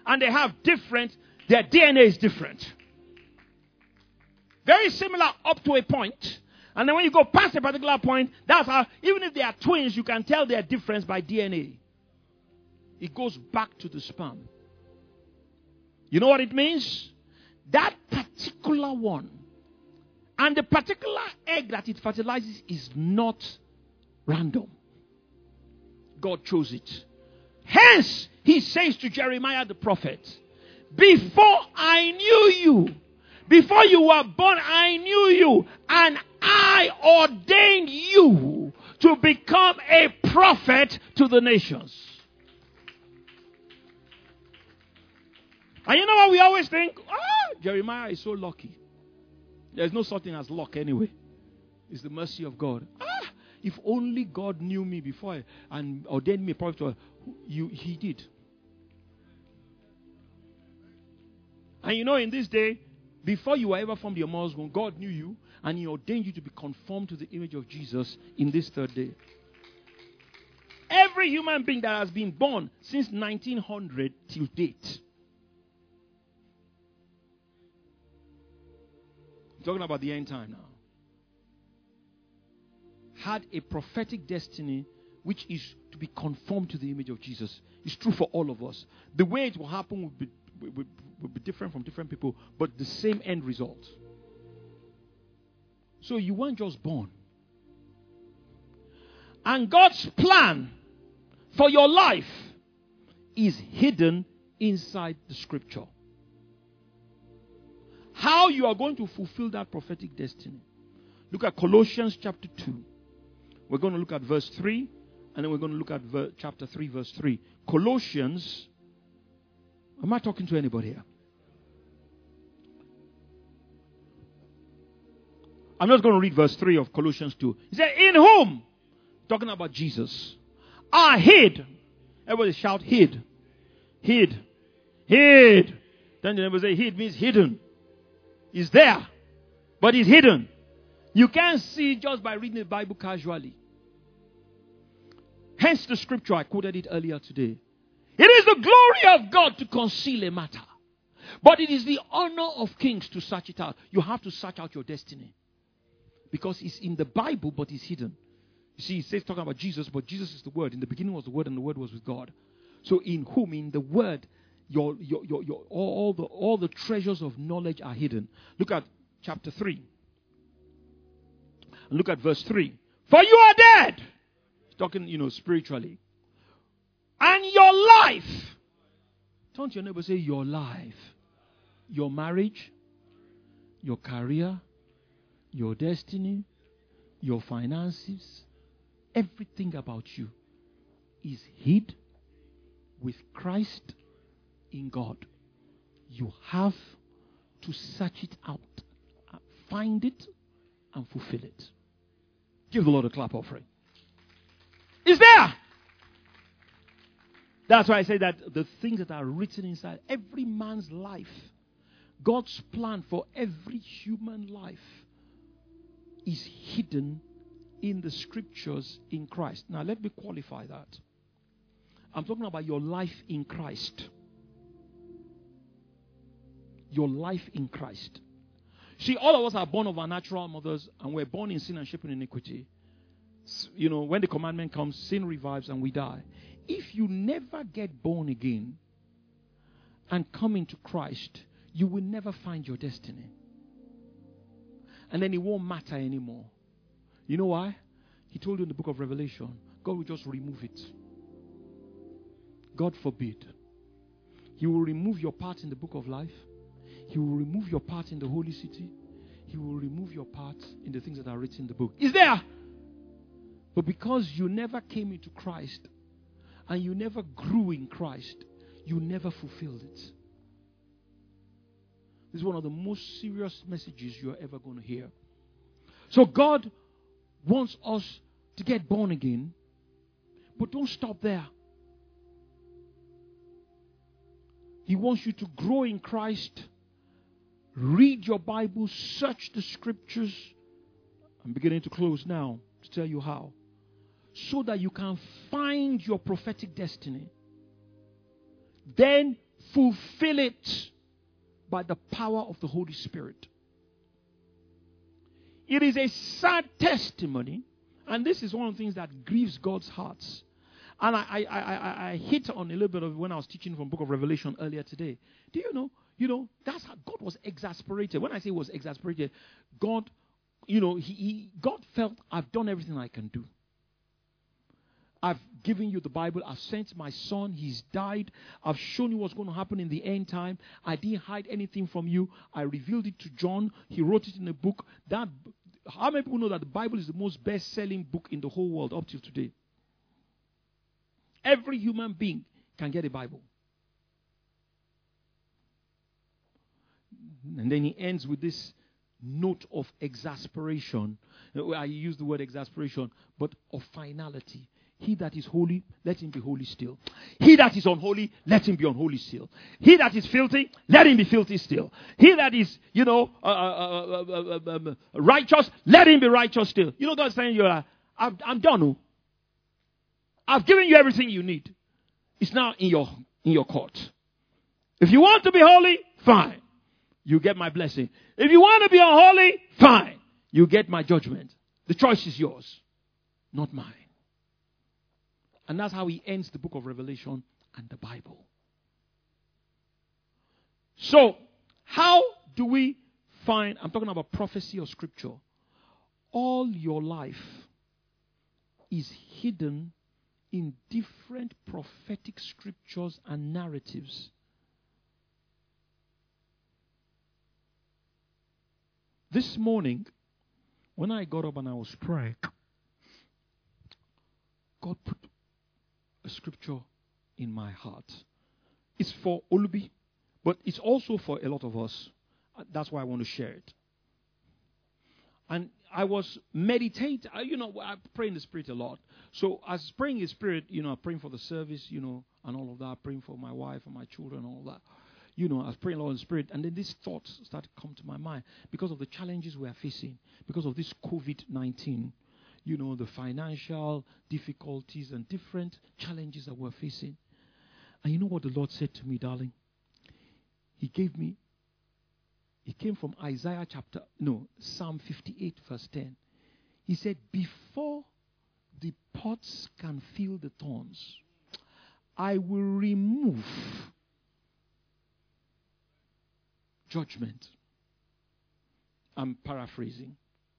and they have different, their DNA is different. Very similar up to a point. And then when you go past a particular point, that's how, even if they are twins, you can tell their difference by DNA. It goes back to the sperm. You know what it means? That particular one and the particular egg that it fertilizes is not random. God chose it. Hence, he says to Jeremiah the prophet, before I knew you, before you were born, I knew you, and I ordained you to become a prophet to the nations. And you know what we always think? Jeremiah is so lucky. There's no such thing as luck anyway. It's the mercy of God. If only God knew me before and ordained me a prophet, he did. And you know, in this day, before you were ever formed your mother's womb, God knew you and he ordained you to be conformed to the image of Jesus in this third day. Every human being that has been born since 1900 till date. I'm talking about the end time now. Had a prophetic destiny which is to be conformed to the image of Jesus. It's true for all of us. The way it will happen will be different from different people, but the same end result. So you weren't just born. And God's plan for your life is hidden inside the scripture. How you are going to fulfill that prophetic destiny. Look at Colossians chapter 2. We're going to look at verse 3, and then we're going to look at chapter 3, verse 3. Colossians. Am I talking to anybody here? I'm just going to read verse 3 of Colossians 2. He said, in whom, talking about Jesus, are hid. Everybody shout, hid. Hid. Hid. Then the neighbor say, hid means hidden. It's there, but it's hidden. You can't see it just by reading the Bible casually. Hence the scripture, I quoted it earlier today. It is the glory of God to conceal a matter, but it is the honor of kings to search it out. You have to search out your destiny. Because it's in the Bible, but it's hidden. You see, it says talking about Jesus, but Jesus is the Word. In the beginning was the Word, and the Word was with God. So in whom, in the Word, all the treasures of knowledge are hidden. Look at chapter 3. And look at verse 3. For you are dead. He's talking, spiritually. And your life. Turn to your neighbor and say, your life. Your marriage. Your career. Your destiny. Your finances. Everything about you is hid with Christ in God. You have to search it out, find it, and fulfill it. Give the Lord a clap offering. It's there. That's why I say that the things that are written inside every man's life, God's plan for every human life is hidden in the scriptures in Christ. Now let me qualify that. I'm talking about your life in Christ. Your life in Christ. See, all of us are born of our natural mothers, and we're born in sin and shaped in iniquity. When the commandment comes, sin revives and we die. If you never get born again and come into Christ, you will never find your destiny. And then it won't matter anymore. You know why? He told you in the book of Revelation, God will just remove it. God forbid. He will remove your part in the book of life. He will remove your part in the holy city. He will remove your part in the things that are written in the book. It's there. But because you never came into Christ and you never grew in Christ, you never fulfilled it. This is one of the most serious messages you're ever going to hear. So God wants us to get born again, but don't stop there. He wants you to grow in Christ. Read your Bible, search the scriptures. I'm beginning to close now to tell you how. So that you can find your prophetic destiny. Then fulfill it by the power of the Holy Spirit. It is a sad testimony, and this is one of the things that grieves God's heart. And I hit on a little bit of it when I was teaching from Book of Revelation earlier today. Do you know, that's how God was exasperated. When I say was exasperated, God, God felt, I've done everything I can do. I've given you the Bible. I've sent my son. He's died. I've shown you what's going to happen in the end time. I didn't hide anything from you. I revealed it to John. He wrote it in a book. How many people know that the Bible is the most best-selling book in the whole world up till today? Every human being can get a Bible. And then he ends with this note of exasperation. I use the word exasperation, but of finality. He that is holy, let him be holy still. He that is unholy, let him be unholy still. He that is filthy, let him be filthy still. He that is, righteous, let him be righteous still. You know, God's saying, I'm done. Oh. I've given you everything you need. It's now in your court. If you want to be holy, fine. You get my blessing. If you want to be unholy, fine. You get my judgment. The choice is yours, not mine. And that's how he ends the book of Revelation and the Bible. So, how do we find, I'm talking about prophecy or scripture. All your life is hidden in different prophetic scriptures and narratives. This morning, when I got up and I was praying, God put a scripture in my heart. It's for Olubi, but it's also for a lot of us. That's why I want to share it. And I was meditating. I pray in the Spirit a lot. So as praying in the Spirit, praying for the service, and all of that, praying for my wife and my children and all that. I was praying a lot in the Spirit. And then these thoughts started to come to my mind because of the challenges we are facing, because of this COVID-19. The financial difficulties and different challenges that we're facing. And you know what the Lord said to me, darling? It came from Psalm 58 verse 10. He said, before the pots can feel the thorns, I will remove judgment. I'm paraphrasing.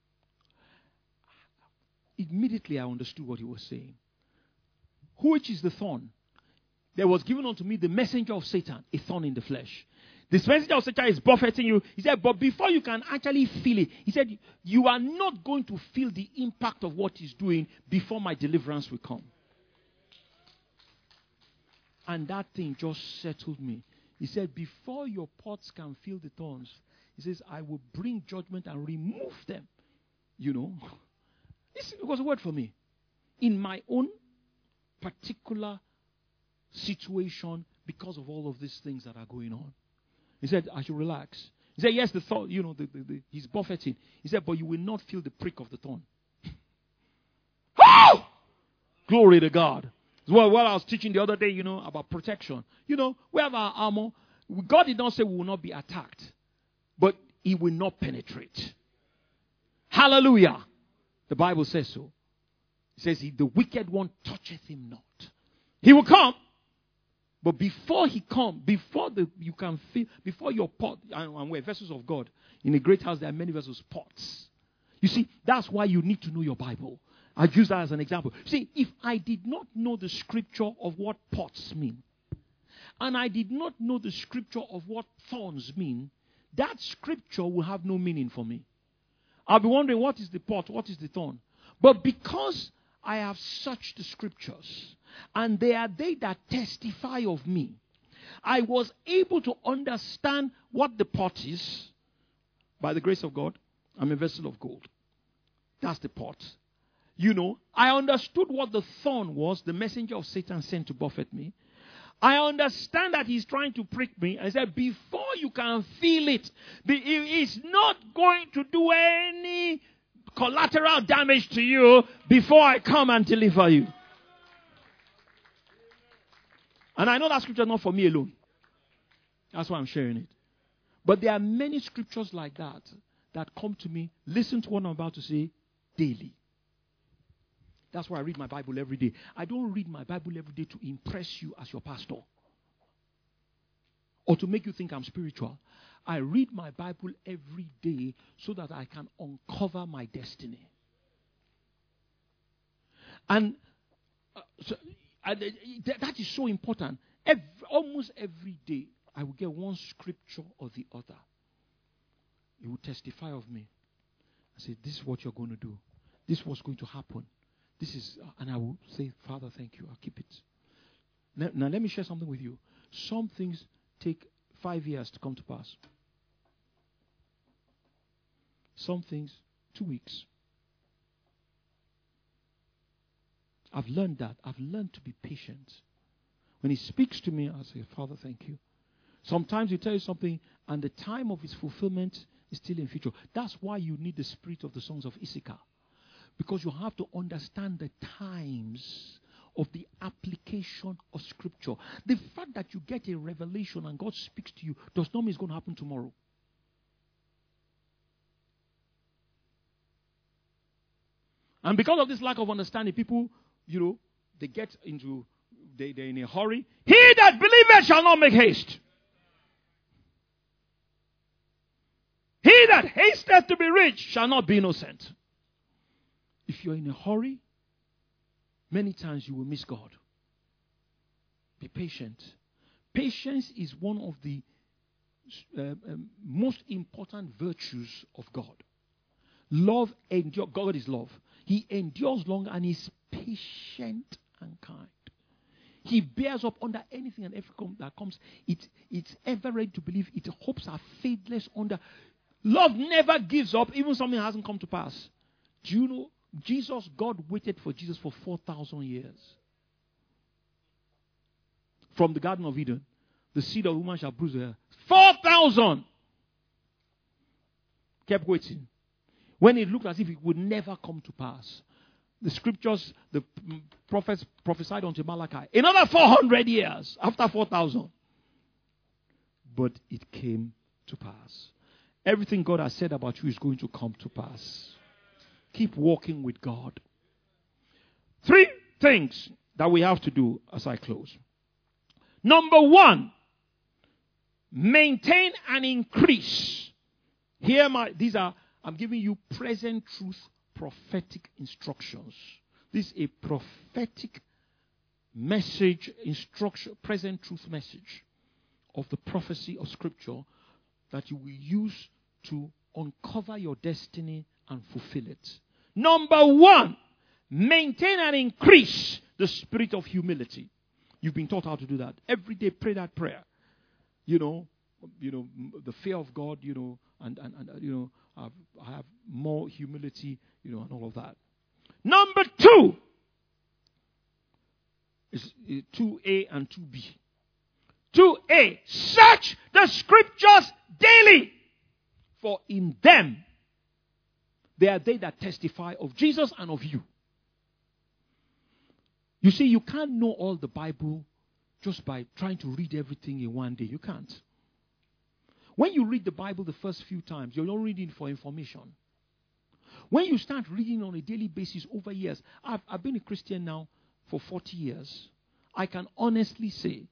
Immediately I understood what he was saying. Which is the thorn? There was given unto me the messenger of Satan, a thorn in the flesh. This messenger of Satan is buffeting you. He said, but before you can actually feel it, he said, you are not going to feel the impact of what he's doing before my deliverance will come. And that thing just settled me. He said, before your pots can feel the thorns, he says, I will bring judgment and remove them. This was a word for me. In my own particular situation, because of all of these things that are going on. He said, I should relax. He said, yes, the thorn, he's buffeting. He said, but you will not feel the prick of the thorn. Oh! Glory to God. Well, what I was teaching the other day, about protection. We have our armor. God did not say we will not be attacked, but he will not penetrate. Hallelujah. The Bible says so. It says, the wicked one toucheth him not. He will come, but before he comes, before your pot, and we're vessels of God. In a great house, there are many vessels, pots. You see, that's why you need to know your Bible. I'll use that as an example. See, if I did not know the scripture of what pots mean, and I did not know the scripture of what thorns mean, that scripture will have no meaning for me. I'll be wondering, what is the pot? What is the thorn? But because I have searched the scriptures, and they are they that testify of me, I was able to understand what the pot is. By the grace of God, I'm a vessel of gold. That's the pot. I understood what the thorn was, the messenger of Satan sent to buffet me. I understand that he's trying to prick me. I said, before you can feel it, it's not going to do any collateral damage to you before I come and deliver you. And I know that scripture is not for me alone. That's why I'm sharing it. But there are many scriptures like that come to me. Listen to what I'm about to say daily. That's why I read my Bible every day. I don't read my Bible every day to impress you as your pastor or to make you think I'm spiritual. I read my Bible every day so that I can uncover my destiny. And that is so important. Almost every day, I will get one scripture or the other. It will testify of me. I say, this is what you're going to do. This is what's going to happen. This is, and I will say, Father, thank you. I'll keep it. Now let me share something with you. Some things take 5 years to come to pass. Some things, 2 weeks. I've learned that. I've learned to be patient. When he speaks to me, I say, Father, thank you. Sometimes he tells you something, and the time of its fulfillment is still in future. That's why you need the spirit of the sons of Issachar. Because you have to understand the times of the application of Scripture. The fact that you get a revelation and God speaks to you does not mean it's going to happen tomorrow. And because of this lack of understanding, people, they get into, they're in a hurry. He that believeth shall not make haste. He that hasteth to be rich shall not be innocent. If you're in a hurry, many times you will miss God. Be patient. Patience is one of the most important virtues of God. Love endures. God is love. He endures long and is patient and kind. He bears up under anything and everything that comes. It's ever ready to believe. Its hopes are faithless under. Love never gives up, even something hasn't come to pass. Do you know, God waited for Jesus for 4,000 years. From the Garden of Eden, the seed of woman shall bruise her. 4,000! Kept waiting. When it looked as if it would never come to pass. The scriptures, the prophets prophesied unto Malachi. Another 400 years after 4,000. But it came to pass. Everything God has said about you is going to come to pass. Keep walking with God. 3 things that we have to do as I close. Number 1, maintain and increase. I'm giving you present truth prophetic instructions. This is a prophetic message, instruction, present truth message of the prophecy of Scripture that you will use to uncover your destiny and fulfill it. Number 1, maintain and increase the spirit of humility. You've been taught how to do that. Every day pray that prayer. The fear of God, and I have more humility, and all of that. Number 2 is 2A and 2B. 2A, search the scriptures daily, for in them they are they that testify of Jesus and of you. You see, you can't know all the Bible just by trying to read everything in one day. You can't. When you read the Bible the first few times, you're not reading for information. When you start reading on a daily basis over years, I've been a Christian now for 40 years. I can honestly say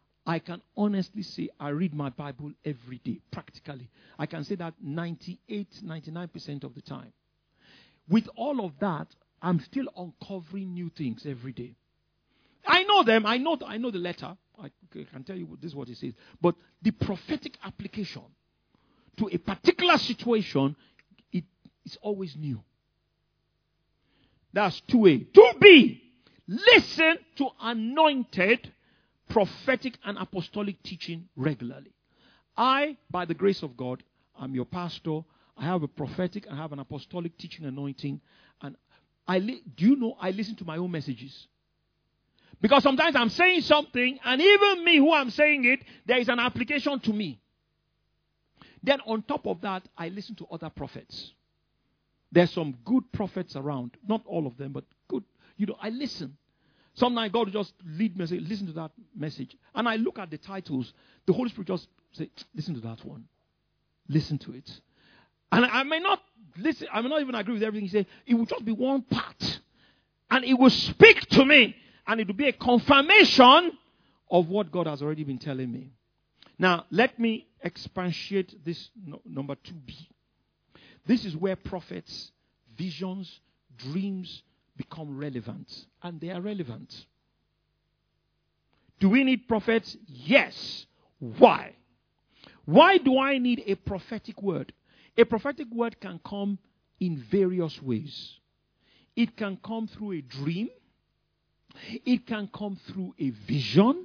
I read my Bible every day, practically. I can say that 99% of the time. With all of that, I'm still uncovering new things every day. I know them. I know the letter. I can tell you this is what it says. But the prophetic application to a particular situation, it is always new. That's 2A. 2B, listen to anointed prophetic and apostolic teaching regularly. I, by the grace of God, I'm your pastor. I have a prophetic, I have an apostolic teaching anointing. And I listen to my own messages. Because sometimes I'm saying something, and even me who I'm saying it, there is an application to me. Then on top of that, I listen to other prophets. There's some good prophets around. Not all of them, but good. I listen. Sometimes God will just lead me and say, listen to that message. And I look at the titles. The Holy Spirit just Say, listen to that one. Listen to it. And I may not listen, I may not even agree with everything he said. It will just be one part. And it will speak to me. And it will be a confirmation of what God has already been telling me. Now, let me expatiate this number 2B. This is where prophets, visions, dreams become relevant. And they are relevant. Do we need prophets? Yes. Why? Why do I need a prophetic word? A prophetic word can come in various ways. It can come through a dream. It can come through a vision.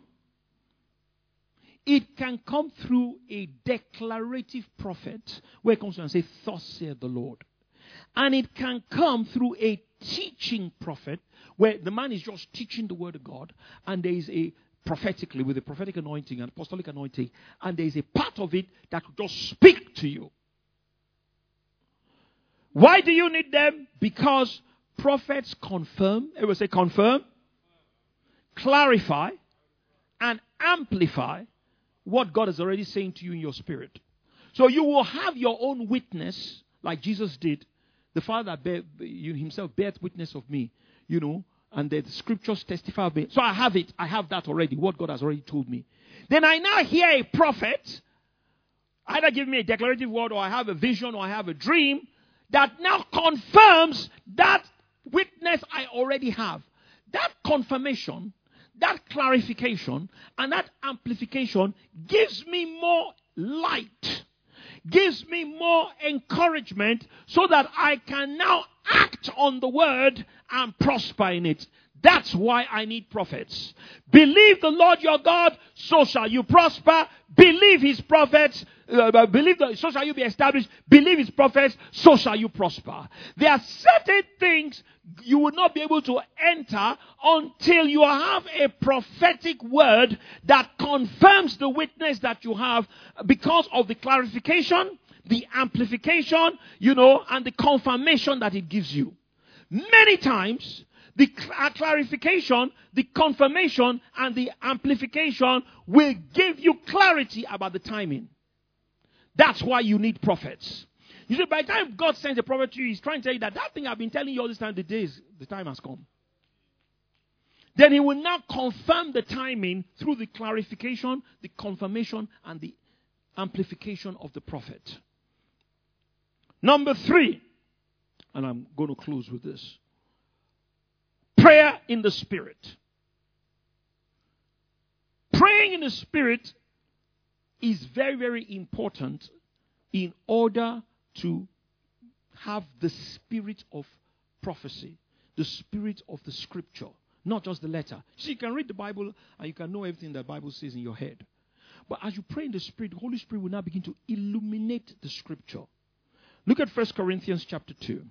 It can come through a declarative prophet where it comes and says, thus saith the Lord. And it can come through a teaching prophet where the man is just teaching the word of God, and there is a prophetically with a prophetic anointing and apostolic anointing, and there is a part of it that will just speak to you. Why do you need them? Because prophets confirm, everyone say confirm, clarify, and amplify what God is already saying to you in your spirit. So you will have your own witness, like Jesus did. The Father himself bears witness of me, and the scriptures testify of me. So I have it. I have that already, what God has already told me. Then I now hear a prophet, either give me a declarative word, or I have a vision, or I have a dream, that now confirms that witness I already have. That confirmation, that clarification, and that amplification gives me more light, gives me more encouragement, so that I can now act on the word and prosper in it. That's why I need prophets. Believe the Lord your God, so shall you prosper. Believe his prophets, so shall you be established. Believe his prophets, so shall you prosper. There are certain things you will not be able to enter until you have a prophetic word that confirms the witness that you have because of the clarification, the amplification, and the confirmation that it gives you. Many times, the clarification, the confirmation, and the amplification will give you clarity about the timing. That's why you need prophets. You see, by the time God sends a prophet to you, he's trying to tell you that thing I've been telling you all this time, the time has come. Then he will now confirm the timing through the clarification, the confirmation, and the amplification of the prophet. Number 3, and I'm going to close with this. Prayer in the Spirit. Praying in the Spirit is very, very important in order to have the spirit of prophecy, the spirit of the scripture, not just the letter. See, you can read the Bible and you can know everything the Bible says in your head. But as you pray in the Spirit, the Holy Spirit will now begin to illuminate the scripture. Look at 1 Corinthians chapter 2.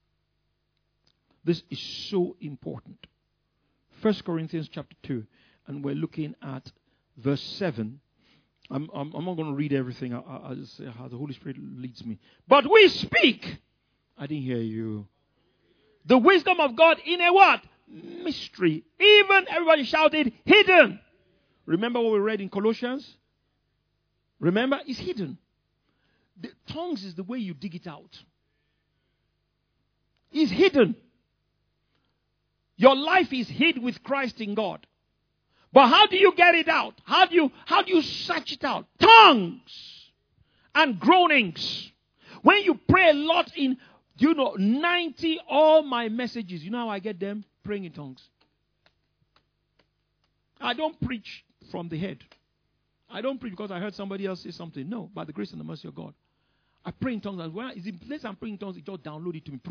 This is so important. 1 Corinthians chapter 2. And we're looking at verse 7. I'm not going to read everything. I'll just say how the Holy Spirit leads me. But we speak. I didn't hear you. The wisdom of God in a what? Mystery. Even, everybody shouted, hidden. Remember what we read in Colossians? Remember? It's hidden. The tongues is the way you dig it out. It's hidden. Your life is hid with Christ in God. But how do you get it out? How do you search it out? Tongues and groanings. When you pray a lot in, 90 all my messages, you know how I get them? Praying in tongues. I don't preach from the head. I don't preach because I heard somebody else say something. No, by the grace and the mercy of God. I pray in tongues. And when it's in place I'm praying in tongues, it just download it to me.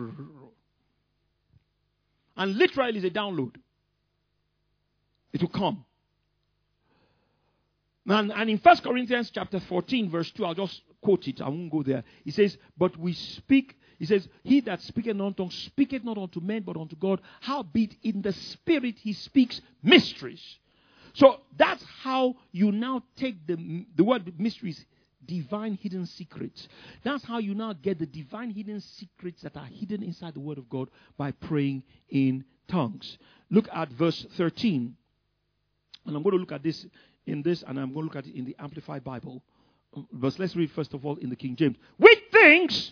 And literally it's a download. It will come. And in 1 Corinthians chapter 14, verse 2, I'll just quote it. I won't go there. It says, but we speak. He says, he that speaketh not tongues speaketh not unto men, but unto God. Howbeit in the Spirit he speaks mysteries. So that's how you now take the word mysteries, divine hidden secrets. That's how you now get the divine hidden secrets that are hidden inside the word of God by praying in tongues. Look at verse 13. And I'm going to look at this in this, and I'm going to look at it in the Amplified Bible. But let's read first of all in the King James. With things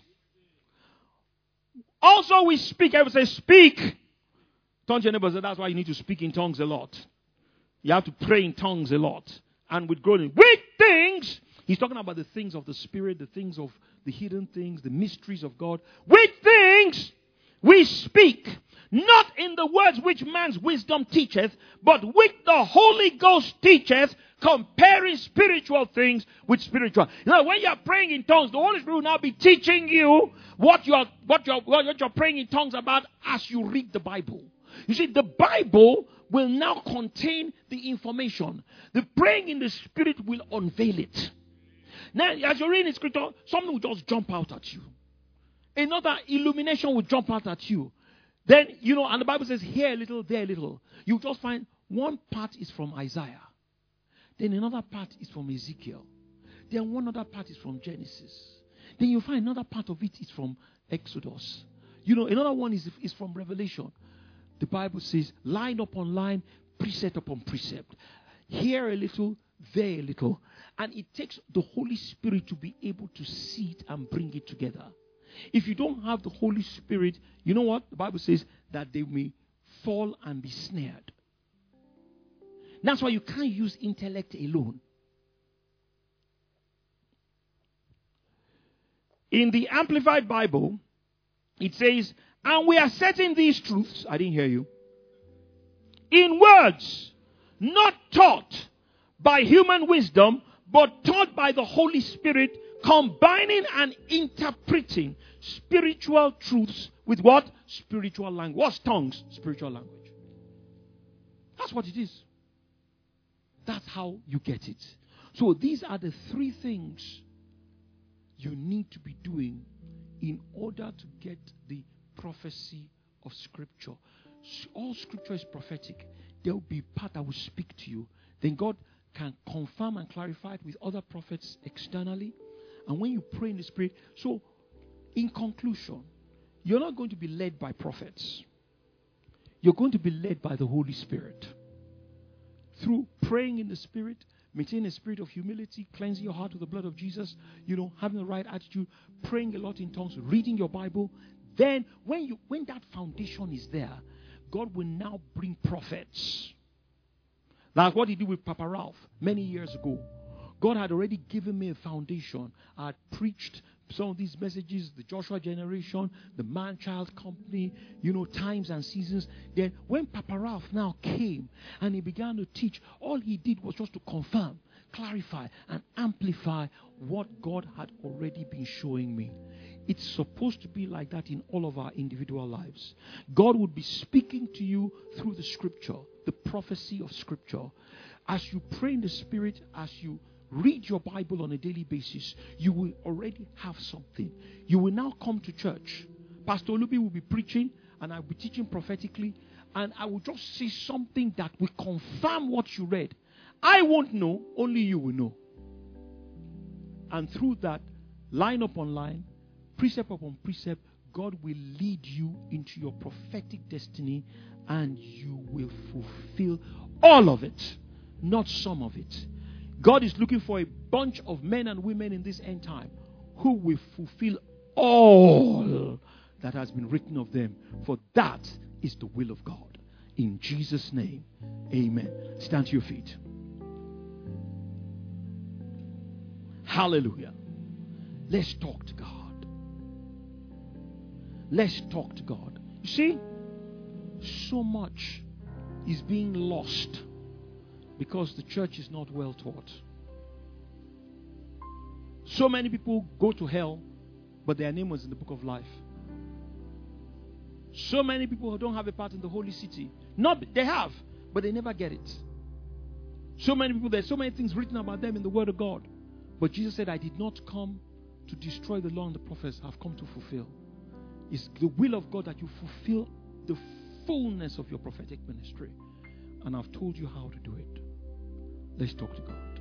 also we speak. I would say speak. Turn to your neighbor and say, that's why you need to speak in tongues a lot. You have to pray in tongues a lot. And with groaning. With things. He's talking about the things of the Spirit, the things of the hidden things, the mysteries of God. With things we speak. Not in the words which man's wisdom teacheth, but with the Holy Ghost teacheth, comparing spiritual things with spiritual. You know, when you are praying in tongues, the Holy Spirit will now be teaching you what you're praying in tongues about as you read the Bible. You see, the Bible will now contain the information. The praying in the Spirit will unveil it. Now, as you're reading Scripture, something will just jump out at you. Another illumination will jump out at you. Then, you know, and the Bible says, here a little, there a little. You just find one part is from Isaiah. Then another part is from Ezekiel. Then one other part is from Genesis. Then you find another part of it is from Exodus. You know, another one is from Revelation. The Bible says, line upon line, precept upon precept. Here a little, there a little. And it takes the Holy Spirit to be able to see it and bring it together. If you don't have the Holy Spirit, you know what? The Bible says that they may fall and be snared. That's why you can't use intellect alone. In the Amplified Bible, it says, and we are setting these truths, I didn't hear you, in words, not taught by human wisdom, but taught by the Holy Spirit, combining and interpreting spiritual truths with what? Spiritual language. What's tongues? Spiritual language. That's what it is. That's how you get it. So these are the three things you need to be doing in order to get the prophecy of Scripture. All Scripture is prophetic. There will be part that will speak to you. Then God can confirm and clarify it with other prophets externally. And when you pray in the Spirit, so in conclusion, you're not going to be led by prophets. You're going to be led by the Holy Spirit. Through praying in the Spirit, maintaining a spirit of humility, cleansing your heart with the blood of Jesus, you know, having the right attitude, praying a lot in tongues, reading your Bible. Then when that foundation is there, God will now bring prophets. Like what he did with Papa Ralph many years ago. God had already given me a foundation. I had preached some of these messages, the Joshua generation, the man-child company, you know, times and seasons. Then when Papa Ralph now came and he began to teach, all he did was just to confirm, clarify, and amplify what God had already been showing me. It's supposed to be like that in all of our individual lives. God would be speaking to you through the Scripture, the prophecy of Scripture. As you pray in the Spirit, as you read your Bible on a daily basis, you will already have something. You will now come to church. Pastor Olubi will be preaching, and I will be teaching prophetically, and I will just say something that will confirm what you read. I won't know, only you will know. And through that, line upon line, precept upon precept, God will lead you into your prophetic destiny, and you will fulfill all of it, not some of it. God is looking for a bunch of men and women in this end time who will fulfill all that has been written of them. For that is the will of God. In Jesus' name, amen. Stand to your feet. Hallelujah. Let's talk to God. Let's talk to God. You see, so much is being lost because the church is not well taught. So many people go to hell, but their name was in the book of life. So many people who don't have a part in the holy city. They have, but they never get it. So many people, there's so many things written about them in the Word of God. But Jesus said, I did not come to destroy the law and the prophets. I've come to fulfill. It's the will of God that you fulfill the fullness of your prophetic ministry. And I've told you how to do it. Let's talk to God.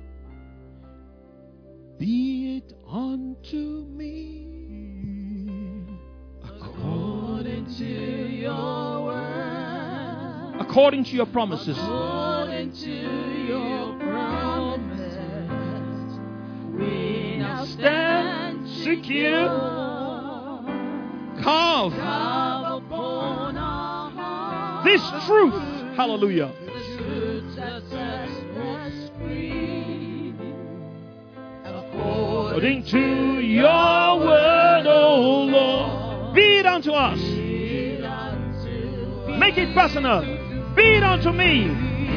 Be it unto me According to your word. according to your promises. According to your promise. you. Carve upon our hearts this truth. Hallelujah. the truth that sets us free. According to your word, O Lord. Be it unto us. Make it personal. Be it unto me.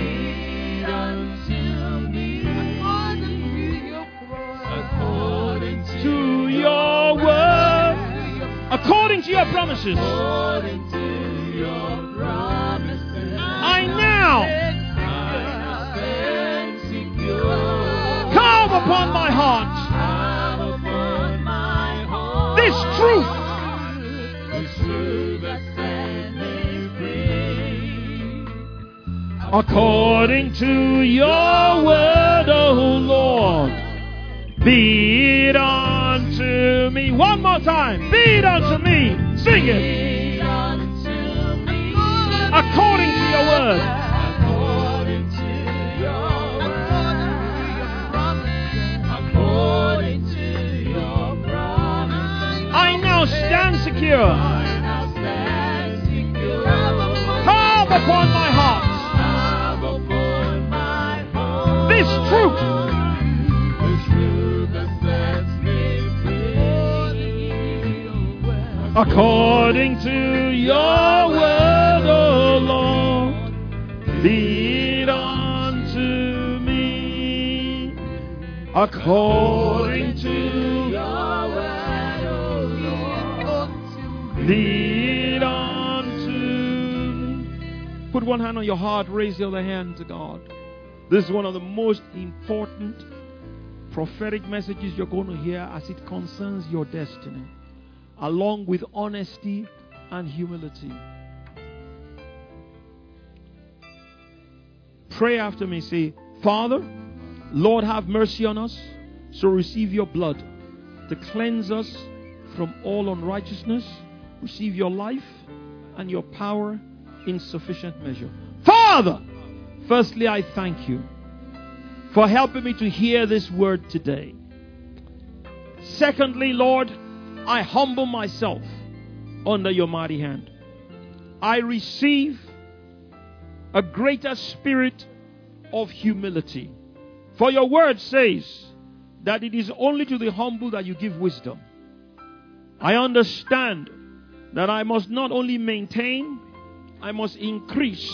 According To your word. According to your promises. according to your promises, I now stand secure. carve upon my heart Have upon my heart this truth. the truth that sets me free. According to your word, O Lord. Be it unto me. One more time. Be it unto me. Sing it. Be unto me According to your word. according to your word, according to your promise. I now stand secure. I now stand secure. Carve upon my heart Have upon my heart this truth. the truth that sets me free. According to your word, O Lord. Be it unto me. According to Your word, O Lord, be it unto me. Put one hand on your heart, raise the other hand to God. This is one of the most important prophetic messages you're going to hear as it concerns your destiny, along with honesty and humility. Pray after me. Say, Father, Lord, have mercy on us. So receive your blood to cleanse us from all unrighteousness. Receive your life and your power in sufficient measure. Father, firstly, I thank you for helping me to hear this word today. Secondly, Lord, I humble myself under your mighty hand. I receive a greater spirit of humility. For your word says that it is only to the humble that you give wisdom. I understand that I must not only maintain, I must increase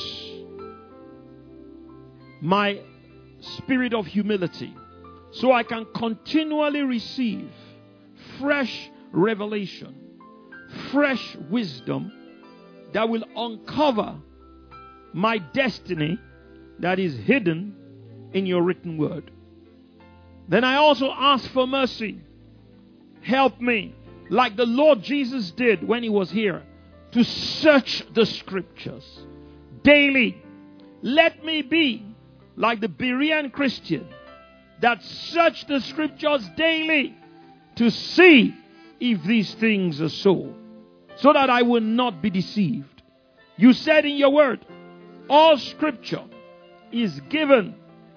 my spirit of humility so I can continually receive fresh revelation, fresh wisdom that will uncover my destiny that is hidden in your written word. Then I also ask for mercy. Help me, like the Lord Jesus did when he was here, to search the scriptures daily. Let me be like the Berean Christian that search the scriptures daily to see if these things are so that I will not be deceived. You said in your word, all scripture is given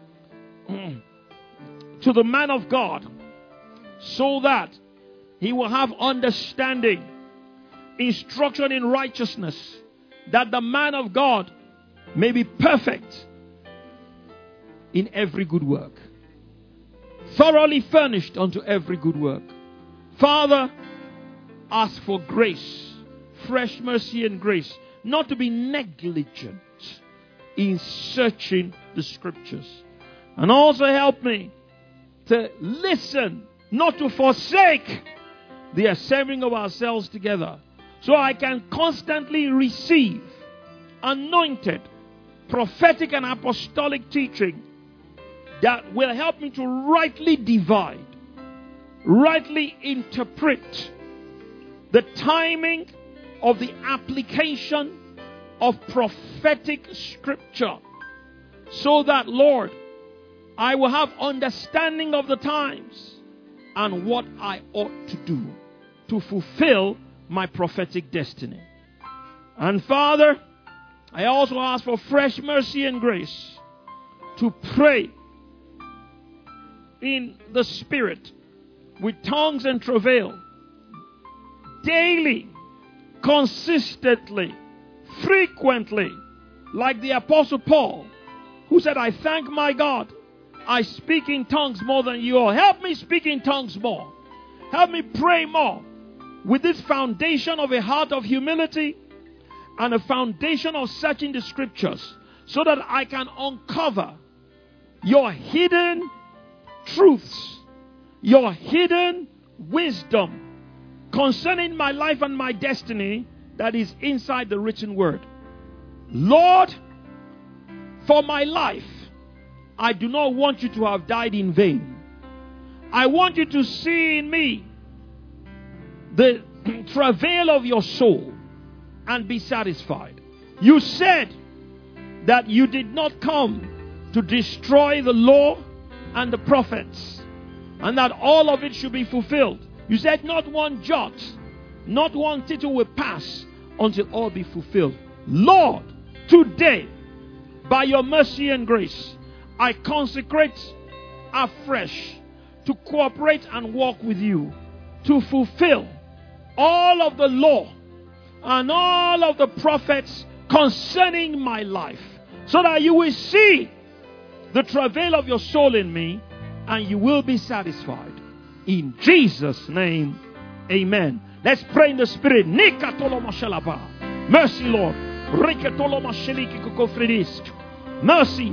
to the man of God so that he will have understanding, instruction in righteousness, that the man of God may be perfect in every good work, thoroughly furnished unto every good work. Father, ask for grace, fresh mercy and grace, not to be negligent in searching the scriptures. And also help me to listen, not to forsake the assembling of ourselves together, so I can constantly receive anointed, prophetic and apostolic teaching that will help me to rightly divide, rightly interpret the timing of the application of prophetic scripture, so that, Lord, I will have understanding of the times and what I ought to do to fulfill my prophetic destiny. And Father, I also ask for fresh mercy and grace to pray in the Spirit with tongues and travail daily, consistently, frequently, like the Apostle Paul, who said, I thank my God, I speak in tongues more than you all. Help me speak in tongues more. Help me pray more with this foundation of a heart of humility and a foundation of searching the scriptures so that I can uncover your hidden truths, your hidden wisdom concerning my life and my destiny that is inside the written word. Lord, for my life, I do not want you to have died in vain. I want you to see in me the travail of your soul and be satisfied. You said that you did not come to destroy the law and the prophets, and that all of it should be fulfilled. You said not one jot, not one tittle will pass until all be fulfilled. Lord, today, by your mercy and grace, I consecrate afresh to cooperate and walk with you to fulfill all of the law and all of the prophets concerning my life, so that you will see the travail of your soul in me and you will be satisfied. In Jesus' name, amen. Let's pray in the Spirit. Mercy, Lord. Mercy.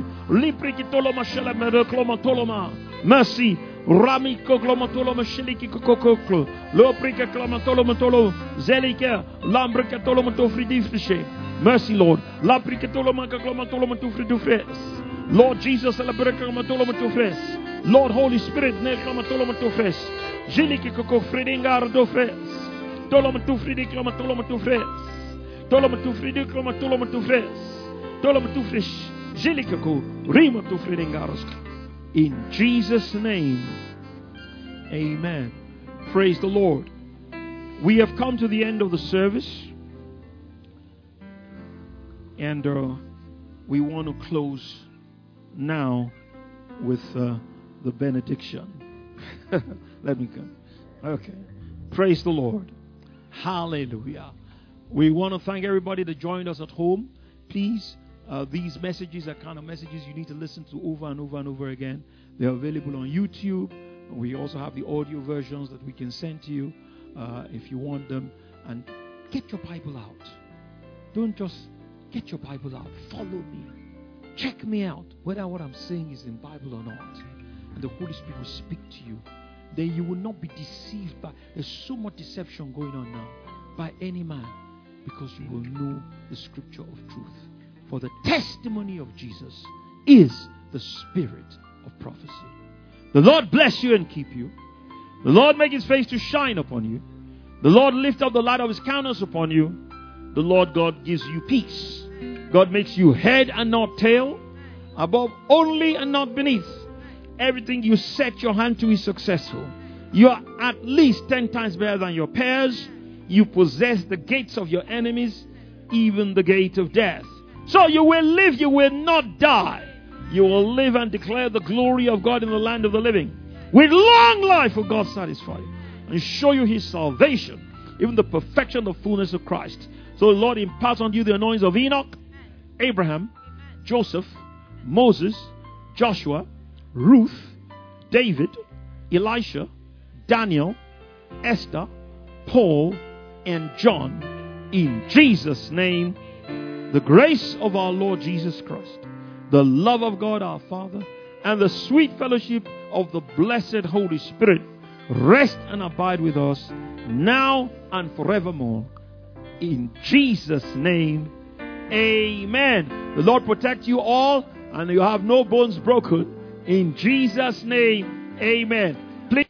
Mercy. Ramiko glomatolo mashiliki kokoklo. Loprika glomatolo matolo. Zelika. Lambrika tolomato fridifrishe. Mercy, Lord. Laprika tolomaka glomatolo matufridufres. Lord Jesus, alabrika glomatolo matufres. Lord Holy Spirit, ne glomatolo matufres. Jiliki kokofridingar dofres. Tolomatufridik glomatolo matufres. Tolomatufridik glomatolo matufres. Tolomatufrish. Jilikako rima tufridingaros. In Jesus' name, amen. Praise the Lord. We have come to the end of the service, and we want to close now with the benediction. Let me come. Okay. Praise the Lord. Hallelujah. We want to thank everybody that joined us at home. Please, these messages are kind of messages you need to listen to over and over and over again. They're available on YouTube. We also have the audio versions that we can send to you if you want them. And get your Bible out. Don't just get your Bible out. Follow me. Check me out whether what I'm saying is in Bible or not. And the Holy Spirit will speak to you. Then you will not be deceived by, there's so much deception going on now, by any man, because you will know the scripture of truth. For the testimony of Jesus is the spirit of prophecy. The Lord bless you and keep you. The Lord make his face to shine upon you. The Lord lift up the light of his countenance upon you. The Lord God gives you peace. God makes you head and not tail, above only and not beneath. Everything you set your hand to is successful. You are at least 10 times better than your peers. You possess the gates of your enemies, even the gate of death. So you will live, you will not die. You will live and declare the glory of God in the land of the living. With long life will God satisfy you and show you his salvation, even the perfection, the fullness of Christ. So the Lord imparts on you the anointings of Enoch, Abraham, Joseph, Moses, Joshua, Ruth, David, Elisha, Daniel, Esther, Paul, and John. In Jesus' name, the grace of our Lord Jesus Christ, the love of God our Father, and the sweet fellowship of the blessed Holy Spirit rest and abide with us now and forevermore. In Jesus' name, amen. The Lord protect you all, and you have no bones broken. In Jesus' name, amen.